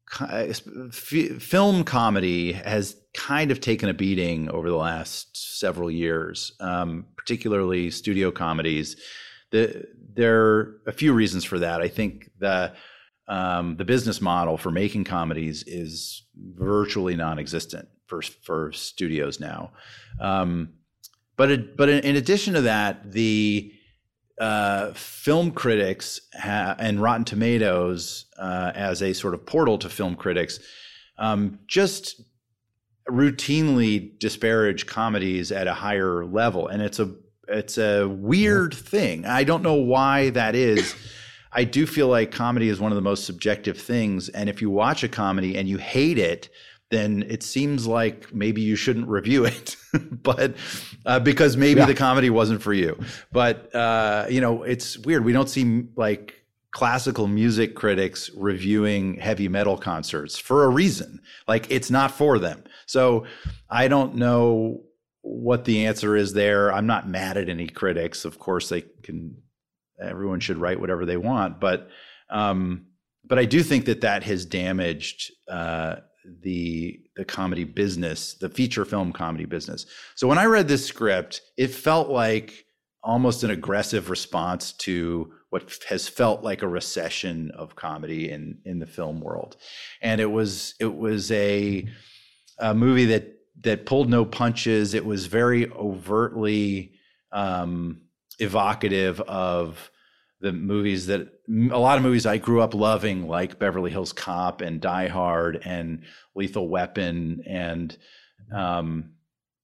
Film comedy has kind of taken a beating over the last several years, um, particularly studio comedies. The, there are a few reasons for that. I think the um, the business model for making comedies is virtually non-existent for for studios now. Um, but it, but in addition to that, the Uh, film critics ha- and Rotten Tomatoes uh, as a sort of portal to film critics um, just routinely disparage comedies at a higher level, and it's a it's a weird thing. I don't know why that is. I do feel like comedy is one of the most subjective things, and if you watch a comedy and you hate it, then it seems like maybe you shouldn't review it, but uh, because maybe yeah. the comedy wasn't for you. But uh, you know, it's weird. We don't see like classical music critics reviewing heavy metal concerts for a reason. Like it's not for them. So I don't know what the answer is there. I'm not mad at any critics. Of course, they can. Everyone should write whatever they want, but um, but I do think that that has damaged. Uh, the the comedy business, the feature film comedy business. So when I read this script, it felt like almost an aggressive response to what has felt like a recession of comedy in in the film world. And it was it was a a movie that that pulled no punches. It was very overtly um, evocative of the movies that a lot of movies I grew up loving, like Beverly Hills Cop and Die Hard and Lethal Weapon and um,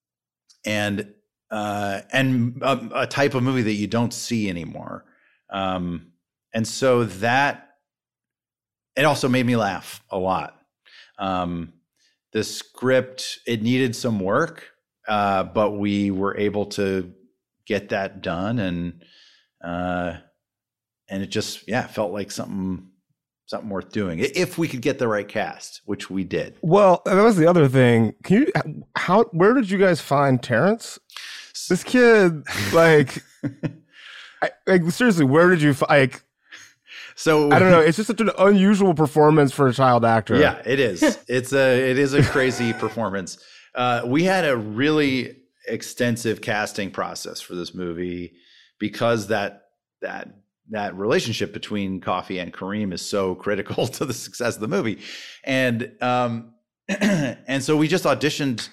and uh, and a, a type of movie that you don't see anymore. Um, and so that it also made me laugh a lot. Um, the script, it needed some work, uh, but we were able to get that done, and uh, and it just yeah felt like something something worth doing if we could get the right cast, which we did. Well, that was the other thing. Can you how where did you guys find Terrence? This kid, like, I, like seriously, where did you like? So I don't know. It's just such an unusual performance for a child actor. Yeah, it is. It's a it is a crazy performance. Uh, we had a really extensive casting process for this movie because that that that relationship between Coffey and Kareem is so critical to the success of the movie, and um, and so we just auditioned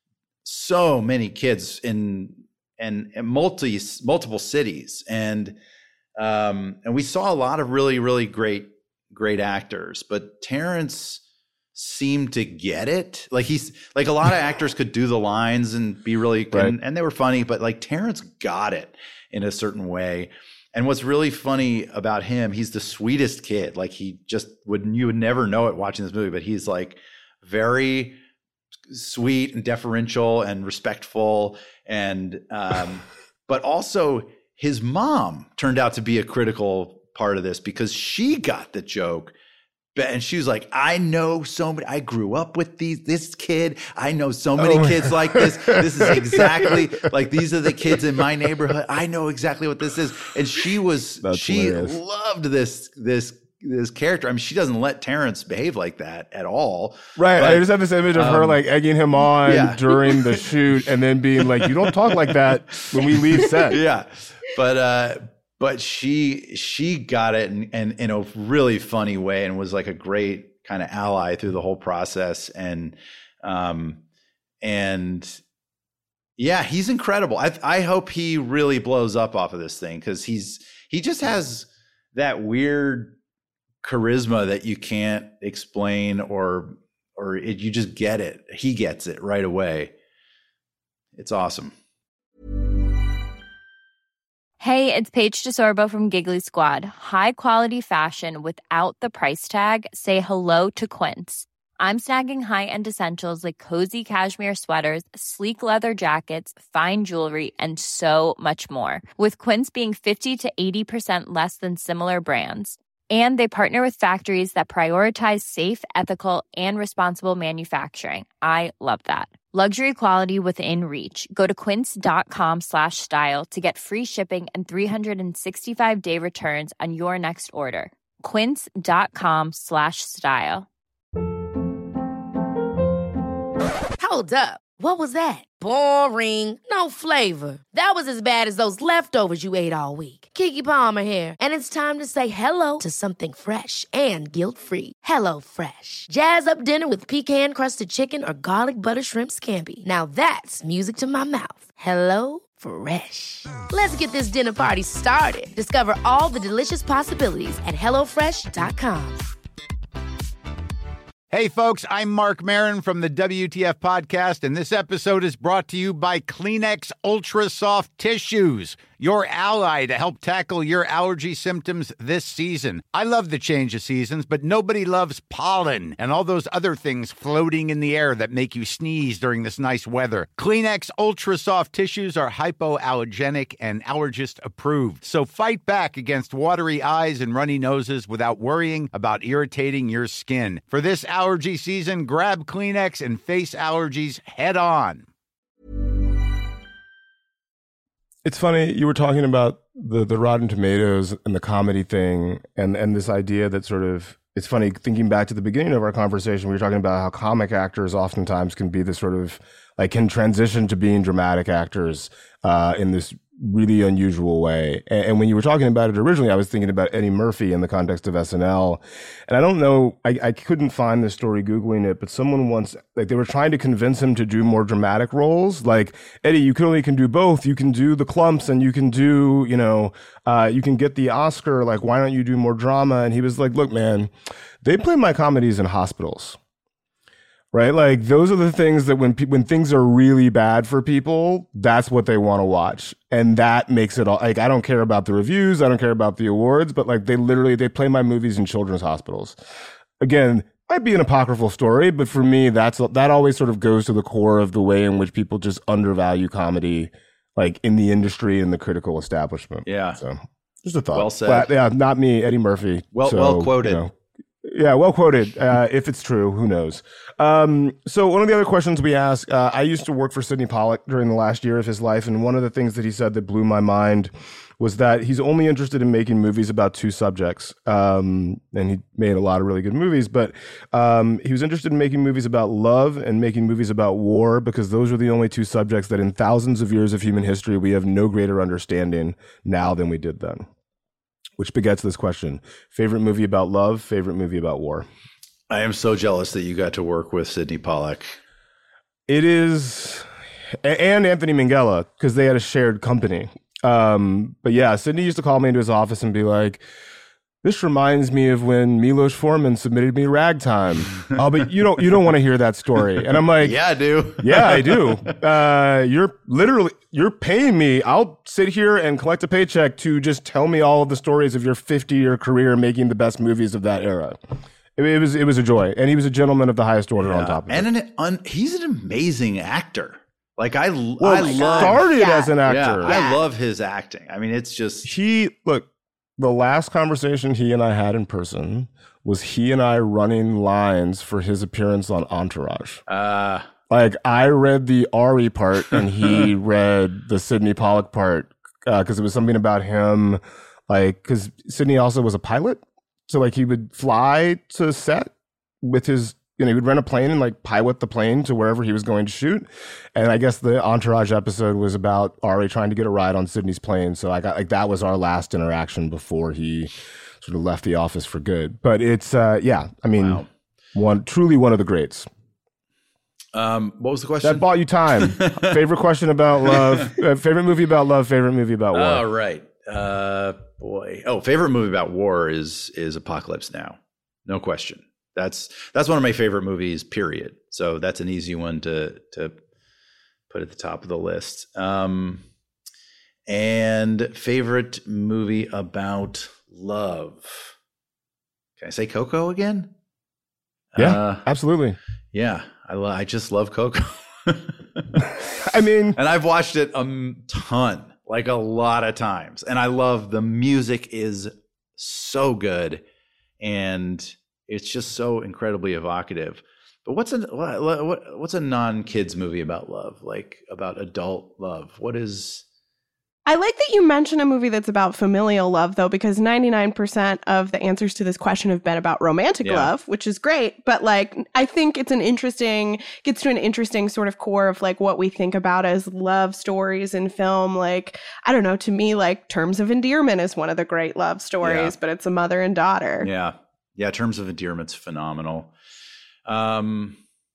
so many kids in and multi multiple cities, and um, and we saw a lot of really really great great actors, but Terrence seemed to get it. Like he's like a lot of actors could do the lines and be really right. and, and they were funny, but like Terrence got it in a certain way. And what's really funny about him, he's the sweetest kid. Like he just would, you would never know it watching this movie, but he's like very sweet and deferential and respectful. And, um, but also his mom turned out to be a critical part of this because she got the joke. And she was like, I know so many, I grew up with these, this kid. I know so many oh kids like this. This is exactly like, these are the kids in my neighborhood. I know exactly what this is. And she was, That's she hilarious. loved this, this, this character. I mean, she doesn't let Terrence behave like that at all. Right. But, I just have this image of um, her like egging him on yeah. during the shoot and then being like, you don't talk like that when we leave set. Yeah. But, uh, But she she got it in, in, in a really funny way and was like a great kind of ally through the whole process. And um, and Yeah, he's incredible. I I hope he really blows up off of this thing because he's he just has that weird charisma that you can't explain or or it, you just get it. He gets it right away. It's awesome. Hey, it's Paige DeSorbo from Giggly Squad. High quality fashion without the price tag. Say hello to Quince. I'm snagging high-end essentials like cozy cashmere sweaters, sleek leather jackets, fine jewelry, and so much more. With Quince being fifty to eighty percent less than similar brands. And they partner with factories that prioritize safe, ethical, and responsible manufacturing. I love that. Luxury quality within reach. Go to quince.com slash style to get free shipping and three sixty-five day returns on your next order. Quince.com slash style. Hold up. What was that? Boring. No flavor. That was as bad as those leftovers you ate all week. Keke Palmer here, and it's time to say hello to something fresh and guilt-free. Hello Fresh. Jazz up dinner with pecan-crusted chicken or garlic butter shrimp scampi. Now that's music to my mouth. Hello Fresh. Let's get this dinner party started. Discover all the delicious possibilities at hello fresh dot com. Hey, folks, I'm Mark Maron from the W T F Podcast, and this episode is brought to you by Kleenex Ultra Soft Tissues, your ally to help tackle your allergy symptoms this season. I love the change of seasons, but nobody loves pollen and all those other things floating in the air that make you sneeze during this nice weather. Kleenex Ultra Soft Tissues are hypoallergenic and allergist approved, so fight back against watery eyes and runny noses without worrying about irritating your skin. For this allergy season, grab Kleenex and face allergies head on. It's funny, you were talking about the, the Rotten Tomatoes and the comedy thing and, and this idea that sort of, it's funny, thinking back to the beginning of our conversation, we were talking about how comic actors oftentimes can be this sort of, like, can transition to being dramatic actors uh, in this really unusual way. And, and when you were talking about it originally, I was thinking about Eddie Murphy in the context of S N L. And I don't know, I, I couldn't find the story Googling it, but someone once, like, they were trying to convince him to do more dramatic roles. Like, Eddie, you clearly can do both. You can do the clumps and you can do, you know, uh, you can get the Oscar. Like, why don't you do more drama? And he was like, look, man, they play my comedies in hospitals. Right? Like, those are the things that when pe- when things are really bad for people, that's what they want to watch. And that makes it all, like, I don't care about the reviews. I don't care about the awards, but, like, they literally, they play my movies in children's hospitals. Again, might be an apocryphal story, but for me, that's, that always sort of goes to the core of the way in which people just undervalue comedy, like, in the industry and the critical establishment. Yeah. So just a thought. Well said. But, yeah, not me, Eddie Murphy. Well, so, well quoted. You know, yeah, well quoted. Uh, if it's true, who knows? Um, so one of the other questions we ask, uh, I used to work for Sidney Pollack during the last year of his life, and one of the things that he said that blew my mind was that he's only interested in making movies about two subjects. Um, and he made a lot of really good movies, but um, he was interested in making movies about love and making movies about war, because those are the only two subjects that in thousands of years of human history, we have no greater understanding now than we did then. Which begets this question: favorite movie about love, favorite movie about war? I am so jealous that you got to work with Sidney Pollack. It is, and Anthony Minghella, because they had a shared company. Um, but yeah, Sidney used to call me into his office and be like, this reminds me of when Milos Forman submitted me Ragtime. Oh, but you don't you don't want to hear that story. And I'm like, yeah, I do. yeah, I do. Uh, you're literally, you're paying me. I'll sit here and collect a paycheck to just tell me all of the stories of your fifty-year career making the best movies of that era. It, it was it was a joy. And he was a gentleman of the highest order yeah. on top of and it. And un, he's an amazing actor. Like, I, well, I love, started yeah. as an actor. Yeah, I love his acting. I mean, it's just... He, look, the last conversation he and I had in person was he and I running lines for his appearance on Entourage. Uh, like, I read the Ari part and he read the Sidney Pollack part because uh, it was something about him. Like, because Sidney also was a pilot. So, like, he would fly to set with his... You know, he would rent a plane and like pilot the plane to wherever he was going to shoot. And I guess the Entourage episode was about Ari trying to get a ride on Sidney's plane. So I got like that was our last interaction before he sort of left the office for good. But it's uh, yeah, I mean, wow. one truly one of the greats. Um, what was the question? That bought you time. Favorite question about love. Uh, favorite movie about love. Favorite movie about war. Oh, right. Uh, boy. Oh, favorite movie about war is is Apocalypse Now. No question. That's that's one of my favorite movies. Period. So that's an easy one to to put at the top of the list. Um, and favorite movie about love. Can I say Coco again? Yeah, uh, absolutely. Yeah, I lo- I just love Coco. I mean, and I've watched it a ton, like a lot of times, and I love the music is so good, and it's just so incredibly evocative. But what's a what, what's a non-kids movie about love, like about adult love? What is? I like that you mentioned a movie that's about familial love, though, because ninety-nine percent of the answers to this question have been about romantic Yeah. love, which is great. But like, I think it's an interesting, gets to an interesting sort of core of like what we think about as love stories in film. Like, I don't know, to me, like Terms of Endearment is one of the great love stories, Yeah. but it's a mother and daughter. Yeah, yeah. Terms of Endearment's phenomenal. Um,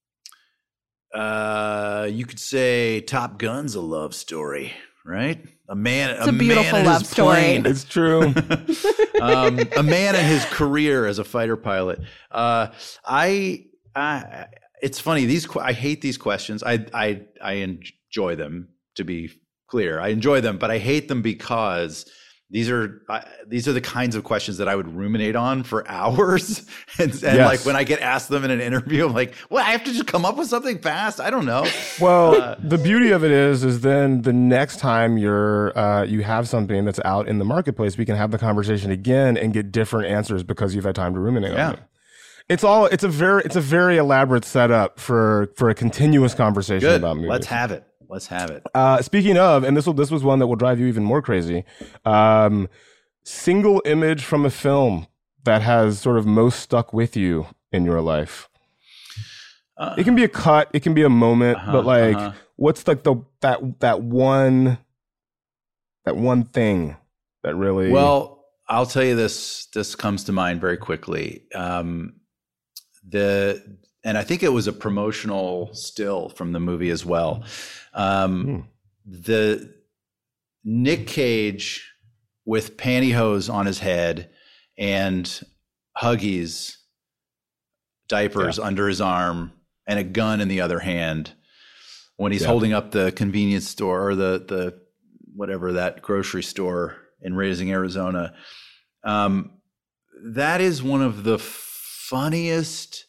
uh, you could say Top Gun's a love story, right? A man, It's a beautiful man and love his story. plane. It's true. um, a man and his career as a fighter pilot. Uh, I, I, it's funny. These, que- I hate these questions. I, I, I enjoy them. To be clear, I enjoy them, but I hate them because these are I, these are the kinds of questions that I would ruminate on for hours. And, and Yes. like when I get asked them in an interview, I'm like, well, I have to just come up with something fast. I don't know. Well, Uh, the beauty of it is, is then the next time you're, uh, you have something that's out in the marketplace, we can have the conversation again and get different answers because you've had time to ruminate Yeah. on it. It's all, it's a very, it's a very elaborate setup for, for a continuous conversation Good. about movies. Let's have it. Let's have it. Uh, speaking of, and this will, this was one that will drive you even more crazy. Um, single image from a film that has sort of most stuck with you in your life. Uh, It can be a cut, it can be a moment, Uh-huh, but like, uh-huh. what's like the that that one that one thing that really? Well, I'll tell you this. This comes to mind very quickly. Um, the and I think it was a promotional still from the movie as well. Um, Hmm. The Nick Cage with pantyhose on his head and Huggies diapers Yeah. under his arm and a gun in the other hand when he's Yeah. holding up the convenience store or the the whatever that grocery store in Raising Arizona. Um, that is one of the funniest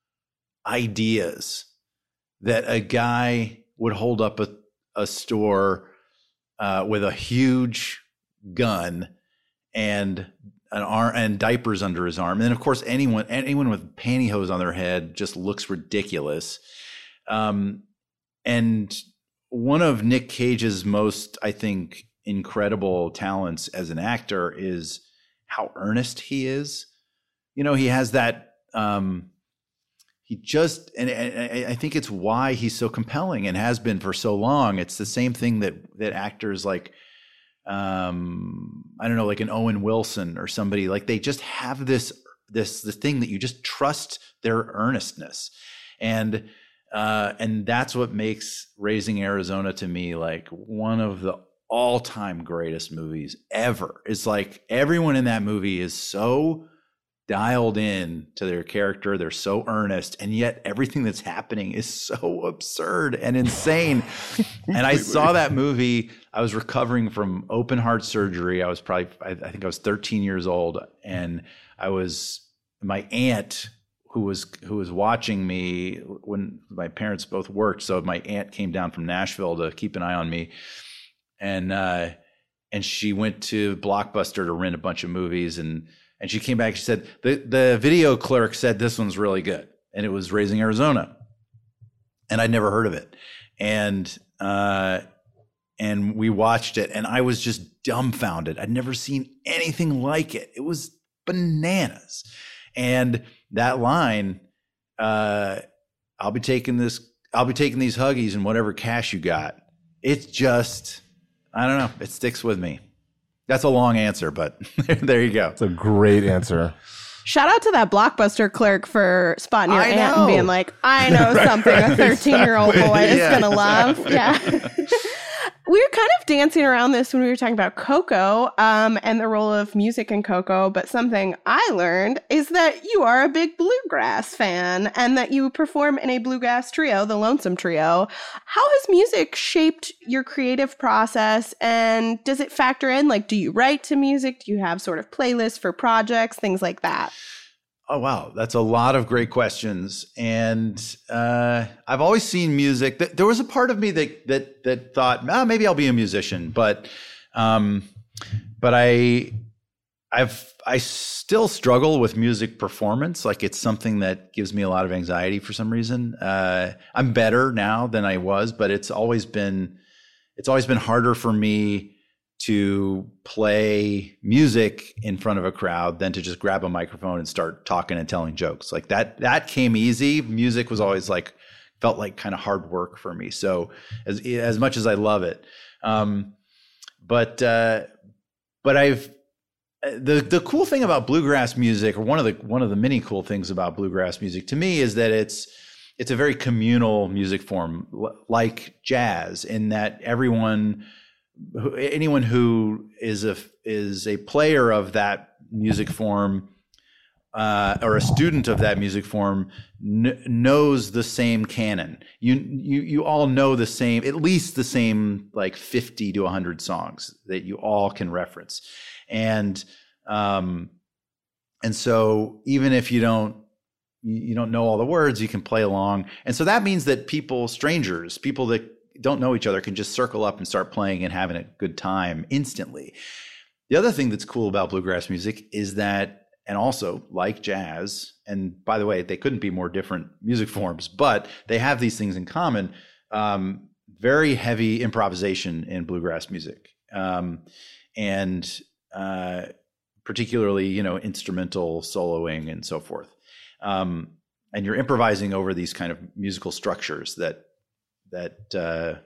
ideas that a guy would hold up a, a store uh, with a huge gun and an arm and diapers under his arm. And of course, anyone anyone with pantyhose on their head just looks ridiculous. Um, and one of Nick Cage's most, I think, incredible talents as an actor is how earnest he is. You know, he has that. Um, he just, and, and I think it's why he's so compelling and has been for so long. It's the same thing that that actors like, um, I don't know, like an Owen Wilson or somebody, like they just have this this this thing that you just trust their earnestness, and uh, and that's what makes Raising Arizona to me like one of the all-time greatest movies ever. It's like everyone in that movie is so dialed in to their character. They're so earnest, and yet everything that's happening is so absurd and insane. And I saw that movie. I was recovering from open heart surgery. I was probably, I, I think I was thirteen years old, and I was, my aunt who was, who was watching me when my parents both worked. So my aunt came down from Nashville to keep an eye on me. And, uh, and she went to Blockbuster to rent a bunch of movies, and And she came back, she said, the, the video clerk said this one's really good. And it was Raising Arizona. And I'd never heard of it. And uh, and we watched it, and I was just dumbfounded. I'd never seen anything like it. It was bananas. And that line, uh, I'll be taking this, I'll be taking these Huggies and whatever cash you got. It's just, I don't know, it sticks with me. That's a long answer, but there you go. It's a great answer. Shout out to that Blockbuster clerk for spotting your I aunt know. and being like, I know something a thirteen-year-old boy is Yeah. going to love. Yeah. We were kind of dancing around this when we were talking about Coco um, and the role of music in Coco, but something I learned is that you are a big bluegrass fan and that you perform in a bluegrass trio, the Lonesome Trio. How has music shaped your creative process, and does it factor in? Like, do you write to music? Do you have sort of playlists for projects, things like that? Oh, wow. That's a lot of great questions. And uh, I've always seen music. Th- there was a part of me that that that thought, oh, maybe I'll be a musician. But um, but I I've I still struggle with music performance. Like, it's something that gives me a lot of anxiety for some reason. Uh, I'm better now than I was, but it's always been it's always been harder for me to play music in front of a crowd than to just grab a microphone and start talking and telling jokes. Like that, that came easy. Music was always like, felt like kind of hard work for me. So as, as much as I love it. Um, but, uh, but I've, the, the cool thing about bluegrass music, or one of the, one of the many cool things about bluegrass music to me, is that it's, it's a very communal music form, like jazz, in that everyone, anyone who is a is a player of that music form uh, or a student of that music form kn- knows the same canon. You you you all know the same, at least the same, like fifty to one hundred songs that you all can reference, and um, and so even if you don't you don't know all the words, you can play along, and so that means that people, strangers, people that don't know each other, can just circle up and start playing and having a good time instantly. The other thing that's cool about bluegrass music is that, and also like jazz, and by the way, they couldn't be more different music forms, but they have these things in common. Um, very heavy improvisation in bluegrass music, um, and uh, particularly, you know, instrumental soloing and so forth. Um, and you're improvising over these kind of musical structures that that uh,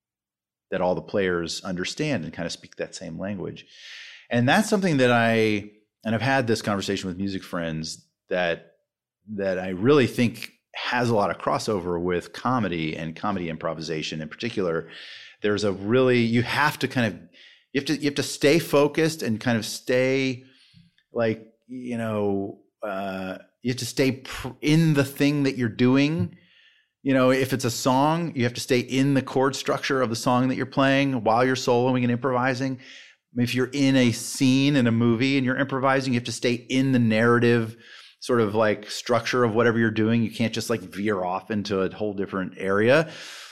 that all the players understand and kind of speak that same language. And that's something that I, and I've had this conversation with music friends, that that I really think has a lot of crossover with comedy and comedy improvisation in particular. There's a really, you have to kind of, you have to, you have to stay focused and kind of stay like, you know, uh, you have to stay pr- in the thing that you're doing. You know, if it's a song, you have to stay in the chord structure of the song that you're playing while you're soloing and improvising. If you're in a scene in a movie and you're improvising, you have to stay in the narrative sort of like structure of whatever you're doing. You can't just like veer off into a whole different area.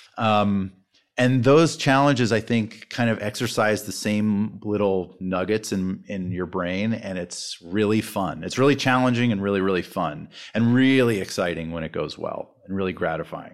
Um, and those challenges, I think, kind of exercise the same little nuggets in, in your brain. And it's really fun. It's really challenging and really, really fun and really exciting when it goes well and really gratifying.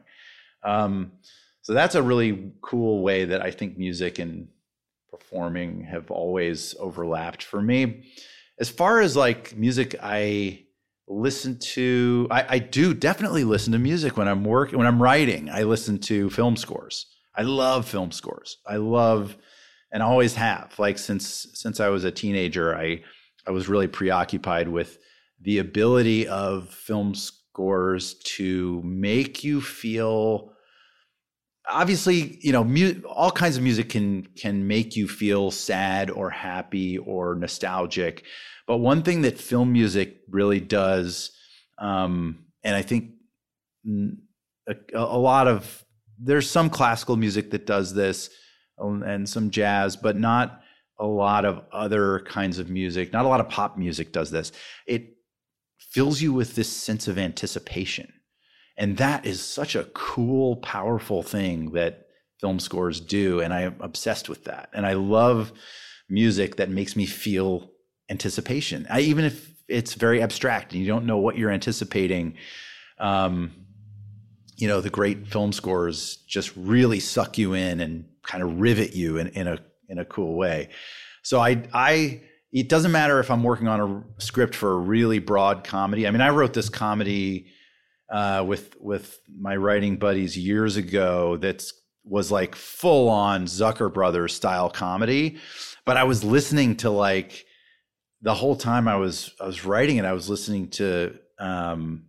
Um, so that's a really cool way that I think music and performing have always overlapped for me. As far as like music, I listen to, I, I do definitely listen to music when I'm working, when I'm writing. I listen to film scores. I love film scores. I love, and always have, like since since I was a teenager, I I was really preoccupied with the ability of film scores to make you feel. Obviously, you know, mu- all kinds of music can can make you feel sad or happy or nostalgic. But one thing that film music really does, um, and I think a, a lot of, there's some classical music that does this and some jazz, but not a lot of other kinds of music. Not a lot of pop music does this. It fills you with this sense of anticipation. And that is such a cool, powerful thing that film scores do. And I am obsessed with that. And I love music that makes me feel anticipation. I, even if it's very abstract and you don't know what you're anticipating, um, you know, the great film scores just really suck you in and kind of rivet you in, in a in a cool way. So I I it doesn't matter if I'm working on a script for a really broad comedy. I mean, I wrote this comedy uh, with with my writing buddies years ago that's was like full on Zucker Brothers style comedy, but I was listening to like the whole time I was I was writing it, I was listening to um,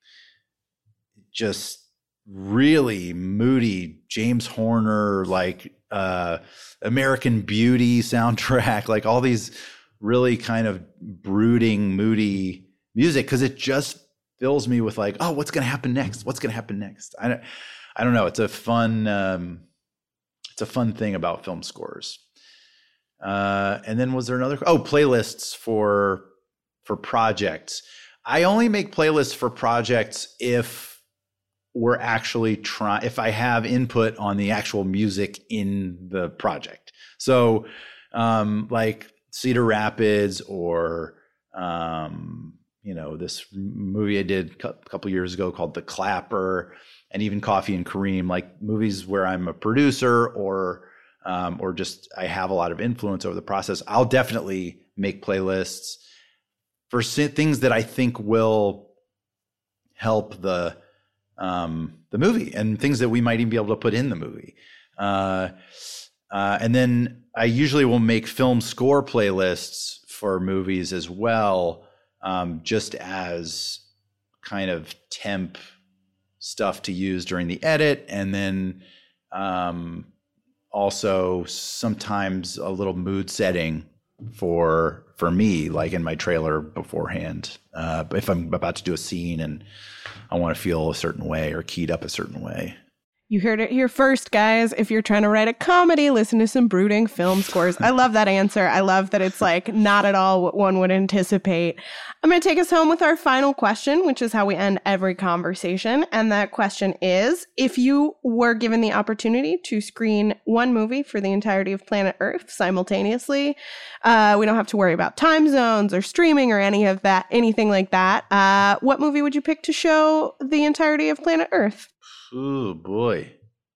just really moody James Horner, like uh, American Beauty soundtrack, like all these really kind of brooding, moody music, because it just fills me with like, oh, what's going to happen next? What's going to happen next? I don't, I don't know. It's a fun, um, it's a fun thing about film scores. Uh, and then was there another? Oh, playlists for for projects. I only make playlists for projects if we're actually trying, if I have input on the actual music in the project. So, um, like Cedar Rapids or, um, you know, this movie I did a couple years ago called The Clapper, and even Coffee and Kareem, like movies where I'm a producer or um, or just I have a lot of influence over the process. I'll definitely make playlists for things that I think will help the um, the movie and things that we might even be able to put in the movie. Uh, uh, and then I usually will make film score playlists for movies as well, um, just as kind of temp stuff to use during the edit. And then um, also sometimes a little mood setting for for me, like in my trailer beforehand. Uh, if I'm about to do a scene and I want to feel a certain way or keyed up a certain way. You heard it here first, guys. If you're trying to write a comedy, listen to some brooding film scores. I love that answer. I love that it's like not at all what one would anticipate. I'm going to take us home with our final question, which is how we end every conversation. And that question is, if you were given the opportunity to screen one movie for the entirety of planet Earth simultaneously, uh, we don't have to worry about time zones or streaming or any of that, anything like that. Uh, what movie would you pick to show the entirety of planet Earth? Oh boy.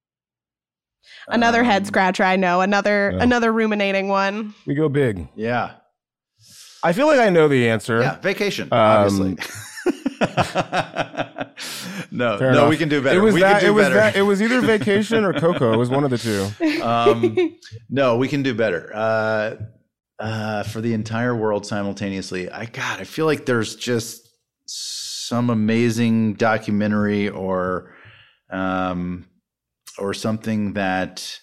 Another um, head scratcher, I know. Another yeah. another ruminating one. We go big. Yeah. I feel like I know the answer. Yeah, Vacation, Um, obviously. no, Fair no, enough. we can do better. It was we that. can do It was better. that. It was either Vacation or Coco. It was one of the two. um, no, we can do better. Uh, uh, for the entire world simultaneously. I God, I feel like there's just some amazing documentary or um, or something that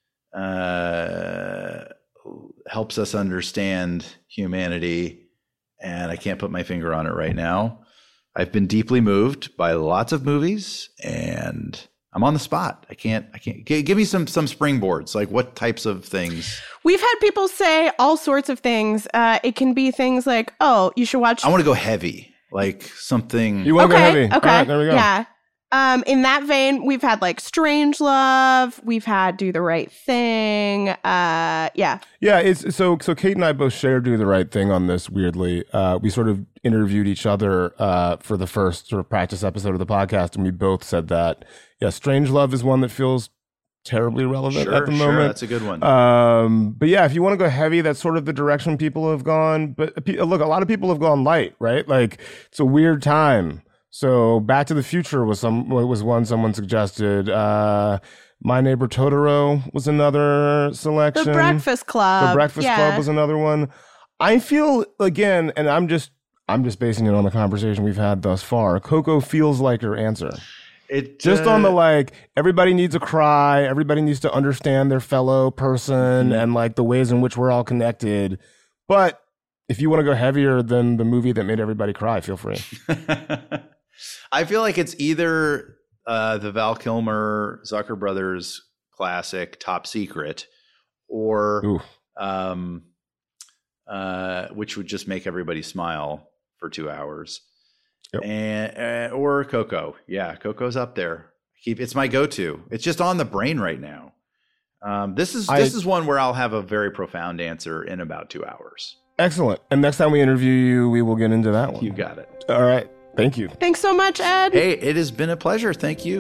uh, helps us understand humanity. And I can't put my finger on it right now. I've been deeply moved by lots of movies, and I'm on the spot. I can't, I can't, give me some, some springboards. Like what types of things? We've had people say all sorts of things. Uh, it can be things like, oh, you should watch. I want to go heavy, like something. You want to okay, go heavy? Okay. All right, there we go. Yeah. Um, in that vein, we've had like Strangelove. We've had Do the Right Thing. Uh, yeah. Yeah, it's so so Kate and I both share Do the Right Thing on this, weirdly. Uh, we sort of interviewed each other uh, for the first sort of practice episode of the podcast, and we both said that, yeah, Strangelove is one that feels terribly relevant Sure, at the sure, moment. that's a good one. Um, but yeah, if you want to go heavy, that's sort of the direction people have gone. But pe- look, a lot of people have gone light, right? Like, it's a weird time. So Back to the Future was some was one someone suggested. Uh, My Neighbor Totoro was another selection. The Breakfast Club. The Breakfast yeah. Club was another one. I feel, again, and I'm just I'm just basing it on the conversation we've had thus far. Coco feels like your answer. It Just uh, on the like, everybody needs a cry. Everybody needs to understand their fellow person and like the ways in which we're all connected. But if you want to go heavier than the movie that made everybody cry, feel free. I feel like it's either uh, the Val Kilmer Zucker Brothers classic Top Secret, or um, uh, which would just make everybody smile for two hours, yep. and uh, or Coco. Yeah, Coco's up there. Keep it's my go-to. It's just on the brain right now. Um, this is I, this is one where I'll have a very profound answer in about two hours. Excellent. And next time we interview you, we will get into that one. You got it. All right. Thank you. Thanks so much, Ed. Hey, it has been a pleasure. Thank you.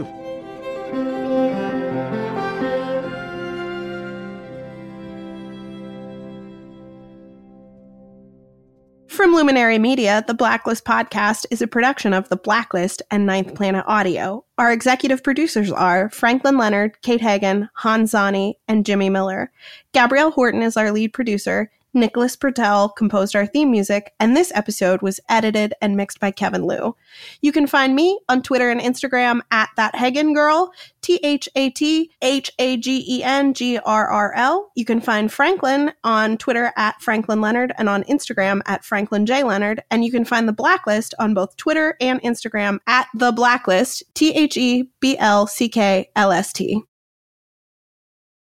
From Luminary Media, the Blacklist podcast is a production of The Blacklist and Ninth Planet Audio. Our executive producers are Franklin Leonard, Kate Hagan, Hans Zani, and Jimmy Miller. Gabrielle Horton is our lead producer. Nicholas Pertel composed our theme music, and this episode was edited and mixed by Kevin Liu. You can find me on Twitter and Instagram at That Hagen Girl, T H A T H A G E N G R R L. You can find Franklin on Twitter at Franklin Leonard and on Instagram at Franklin J. Leonard. And you can find The Blacklist on both Twitter and Instagram at The Blacklist, T H E B L C K L S T.